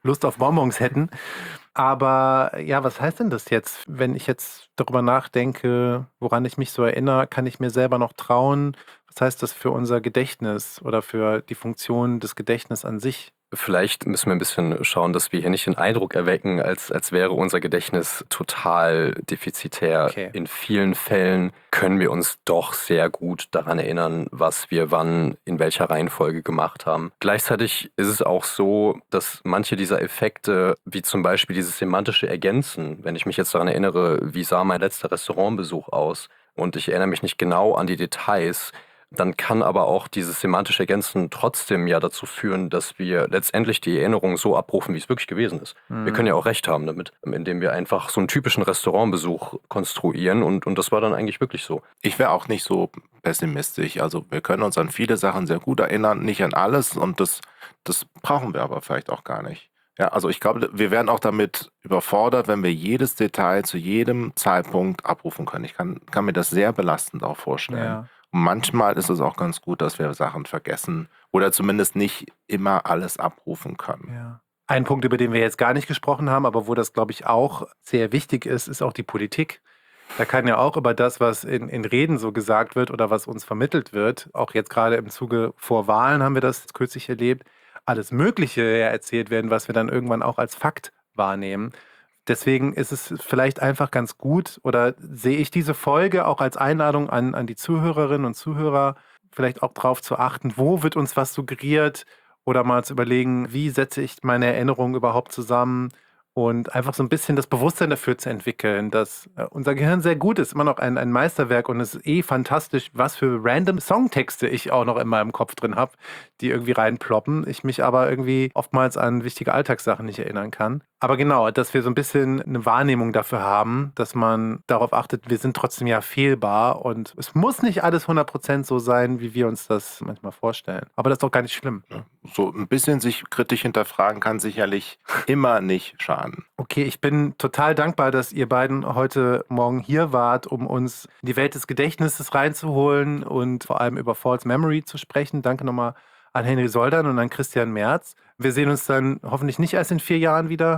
Lust auf Bonbons hätten. Aber ja, was heißt denn das jetzt, wenn ich jetzt darüber nachdenke, woran ich mich so erinnere, kann ich mir selber noch trauen? Was heißt das für unser Gedächtnis oder für die Funktion des Gedächtnisses an sich? Vielleicht müssen wir ein bisschen schauen, dass wir hier nicht den Eindruck erwecken, als wäre unser Gedächtnis total defizitär. Okay. In vielen Fällen können wir uns doch sehr gut daran erinnern, was wir wann in welcher Reihenfolge gemacht haben. Gleichzeitig ist es auch so, dass manche dieser Effekte, wie zum Beispiel dieses semantische Ergänzen, wenn ich mich jetzt daran erinnere, wie sah mein letzter Restaurantbesuch aus und ich erinnere mich nicht genau an die Details, dann kann aber auch dieses semantische Ergänzen trotzdem ja dazu führen, dass wir letztendlich die Erinnerung so abrufen, wie es wirklich gewesen ist. Wir können ja auch recht haben damit, indem wir einfach so einen typischen Restaurantbesuch konstruieren und das war dann eigentlich wirklich so. Ich wäre auch nicht so pessimistisch. Also wir können uns an viele Sachen sehr gut erinnern, nicht an alles und das brauchen wir aber vielleicht auch gar nicht. Ja, also ich glaube, wir werden auch damit überfordert, wenn wir jedes Detail zu jedem Zeitpunkt abrufen können. Ich kann mir das sehr belastend auch vorstellen. Ja. Und manchmal ist es auch ganz gut, dass wir Sachen vergessen oder zumindest nicht immer alles abrufen können. Ja. Ein Punkt, über den wir jetzt gar nicht gesprochen haben, aber wo das, glaube ich, auch sehr wichtig ist, ist auch die Politik. Da kann ja auch über das, was in Reden so gesagt wird oder was uns vermittelt wird, auch jetzt gerade im Zuge vor Wahlen haben wir das kürzlich erlebt, alles Mögliche erzählt werden, was wir dann irgendwann auch als Fakt wahrnehmen. Deswegen ist es vielleicht einfach ganz gut oder sehe ich diese Folge auch als Einladung an die Zuhörerinnen und Zuhörer, vielleicht auch darauf zu achten, wo wird uns was suggeriert oder mal zu überlegen, wie setze ich meine Erinnerungen überhaupt zusammen und einfach so ein bisschen das Bewusstsein dafür zu entwickeln, dass unser Gehirn sehr gut ist, immer noch ein Meisterwerk und es ist fantastisch, was für random Songtexte ich auch noch in meinem Kopf drin habe, die irgendwie reinploppen, ich mich aber irgendwie oftmals an wichtige Alltagssachen nicht erinnern kann. Aber genau, dass wir so ein bisschen eine Wahrnehmung dafür haben, dass man darauf achtet, wir sind trotzdem ja fehlbar und es muss nicht alles 100% so sein, wie wir uns das manchmal vorstellen. Aber das ist doch gar nicht schlimm. Ja, so ein bisschen sich kritisch hinterfragen kann sicherlich immer nicht schaden. Okay, ich bin total dankbar, dass ihr beiden heute Morgen hier wart, um uns in die Welt des Gedächtnisses reinzuholen und vor allem über False Memory zu sprechen. Danke nochmal an Henry Soldan und an Christian Merz. Wir sehen uns dann hoffentlich nicht erst in 4 Jahren wieder.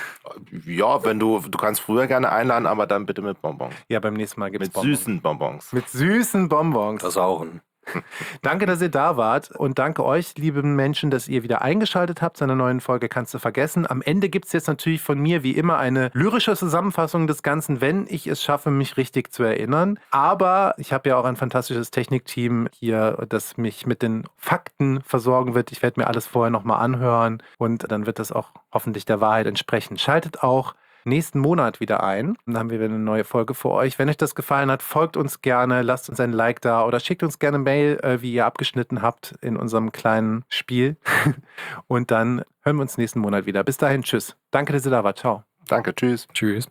Ja, wenn du kannst früher gerne einladen, aber dann bitte mit Bonbons. Ja, beim nächsten Mal gibt es Mit süßen Bonbons. Mit süßen Bonbons. Versauren. Danke, dass ihr da wart und danke euch, lieben Menschen, dass ihr wieder eingeschaltet habt zu einer neuen Folge Kannst du vergessen. Am Ende gibt es jetzt natürlich von mir wie immer eine lyrische Zusammenfassung des Ganzen, wenn ich es schaffe, mich richtig zu erinnern. Aber ich habe ja auch ein fantastisches Technikteam hier, das mich mit den Fakten versorgen wird. Ich werde mir alles vorher nochmal anhören und dann wird das auch hoffentlich der Wahrheit entsprechen. Schaltet auch nächsten Monat wieder ein. Dann haben wir eine neue Folge für euch. Wenn euch das gefallen hat, folgt uns gerne, lasst uns ein Like da oder schickt uns gerne eine Mail, wie ihr abgeschnitten habt in unserem kleinen Spiel. Und dann hören wir uns nächsten Monat wieder. Bis dahin, tschüss. Danke, dass ihr da wart. Ciao. Danke, tschüss. Tschüss.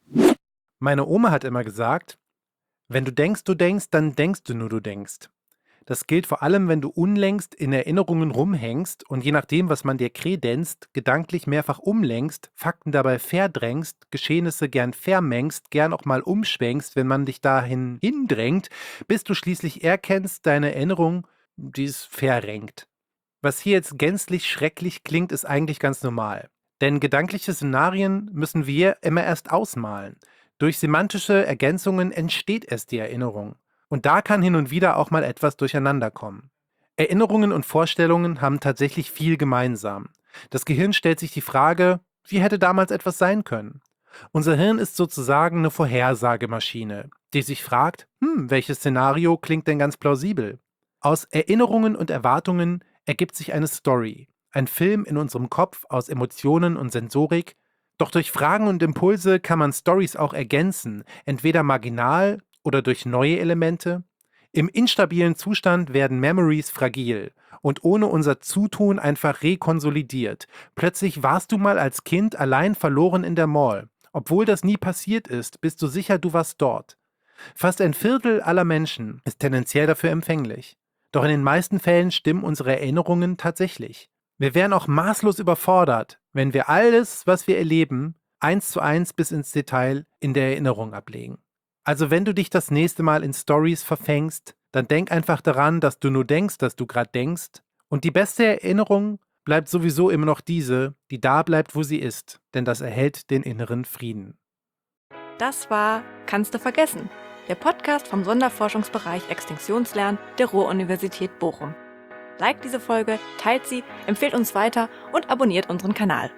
Meine Oma hat immer gesagt, wenn du denkst, dann denkst du nur, du denkst. Das gilt vor allem, wenn du unlängst in Erinnerungen rumhängst und je nachdem, was man dir kredenzt, gedanklich mehrfach umlenkst, Fakten dabei verdrängst, Geschehnisse gern vermengst, gern auch mal umschwenkst, wenn man dich dahin hindrängt, bis du schließlich erkennst, deine Erinnerung, die ist verrenkt. Was hier jetzt gänzlich schrecklich klingt, ist eigentlich ganz normal. Denn gedankliche Szenarien müssen wir immer erst ausmalen. Durch semantische Ergänzungen entsteht erst die Erinnerung. Und da kann hin und wieder auch mal etwas durcheinander kommen. Erinnerungen und Vorstellungen haben tatsächlich viel gemeinsam. Das Gehirn stellt sich die Frage, wie hätte damals etwas sein können? Unser Hirn ist sozusagen eine Vorhersagemaschine, die sich fragt, welches Szenario klingt denn ganz plausibel? Aus Erinnerungen und Erwartungen ergibt sich eine Story, ein Film in unserem Kopf aus Emotionen und Sensorik. Doch durch Fragen und Impulse kann man Stories auch ergänzen, entweder marginal oder durch neue Elemente. Im instabilen Zustand werden Memories fragil und ohne unser Zutun einfach rekonsolidiert. Plötzlich warst du mal als Kind allein verloren in der Mall. Obwohl das nie passiert ist, bist du sicher, du warst dort. Fast ein Viertel aller Menschen ist tendenziell dafür empfänglich. Doch in den meisten Fällen stimmen unsere Erinnerungen tatsächlich. Wir wären auch maßlos überfordert, wenn wir alles, was wir erleben, 1:1 bis ins Detail in der Erinnerung ablegen. Also wenn du dich das nächste Mal in Stories verfängst, dann denk einfach daran, dass du nur denkst, dass du gerade denkst. Und die beste Erinnerung bleibt sowieso immer noch diese, die da bleibt, wo sie ist, denn das erhält den inneren Frieden. Das war Kannst du vergessen? Der Podcast vom Sonderforschungsbereich Extinktionslernen der Ruhr-Universität Bochum. Liked diese Folge, teilt sie, empfehlt uns weiter und abonniert unseren Kanal.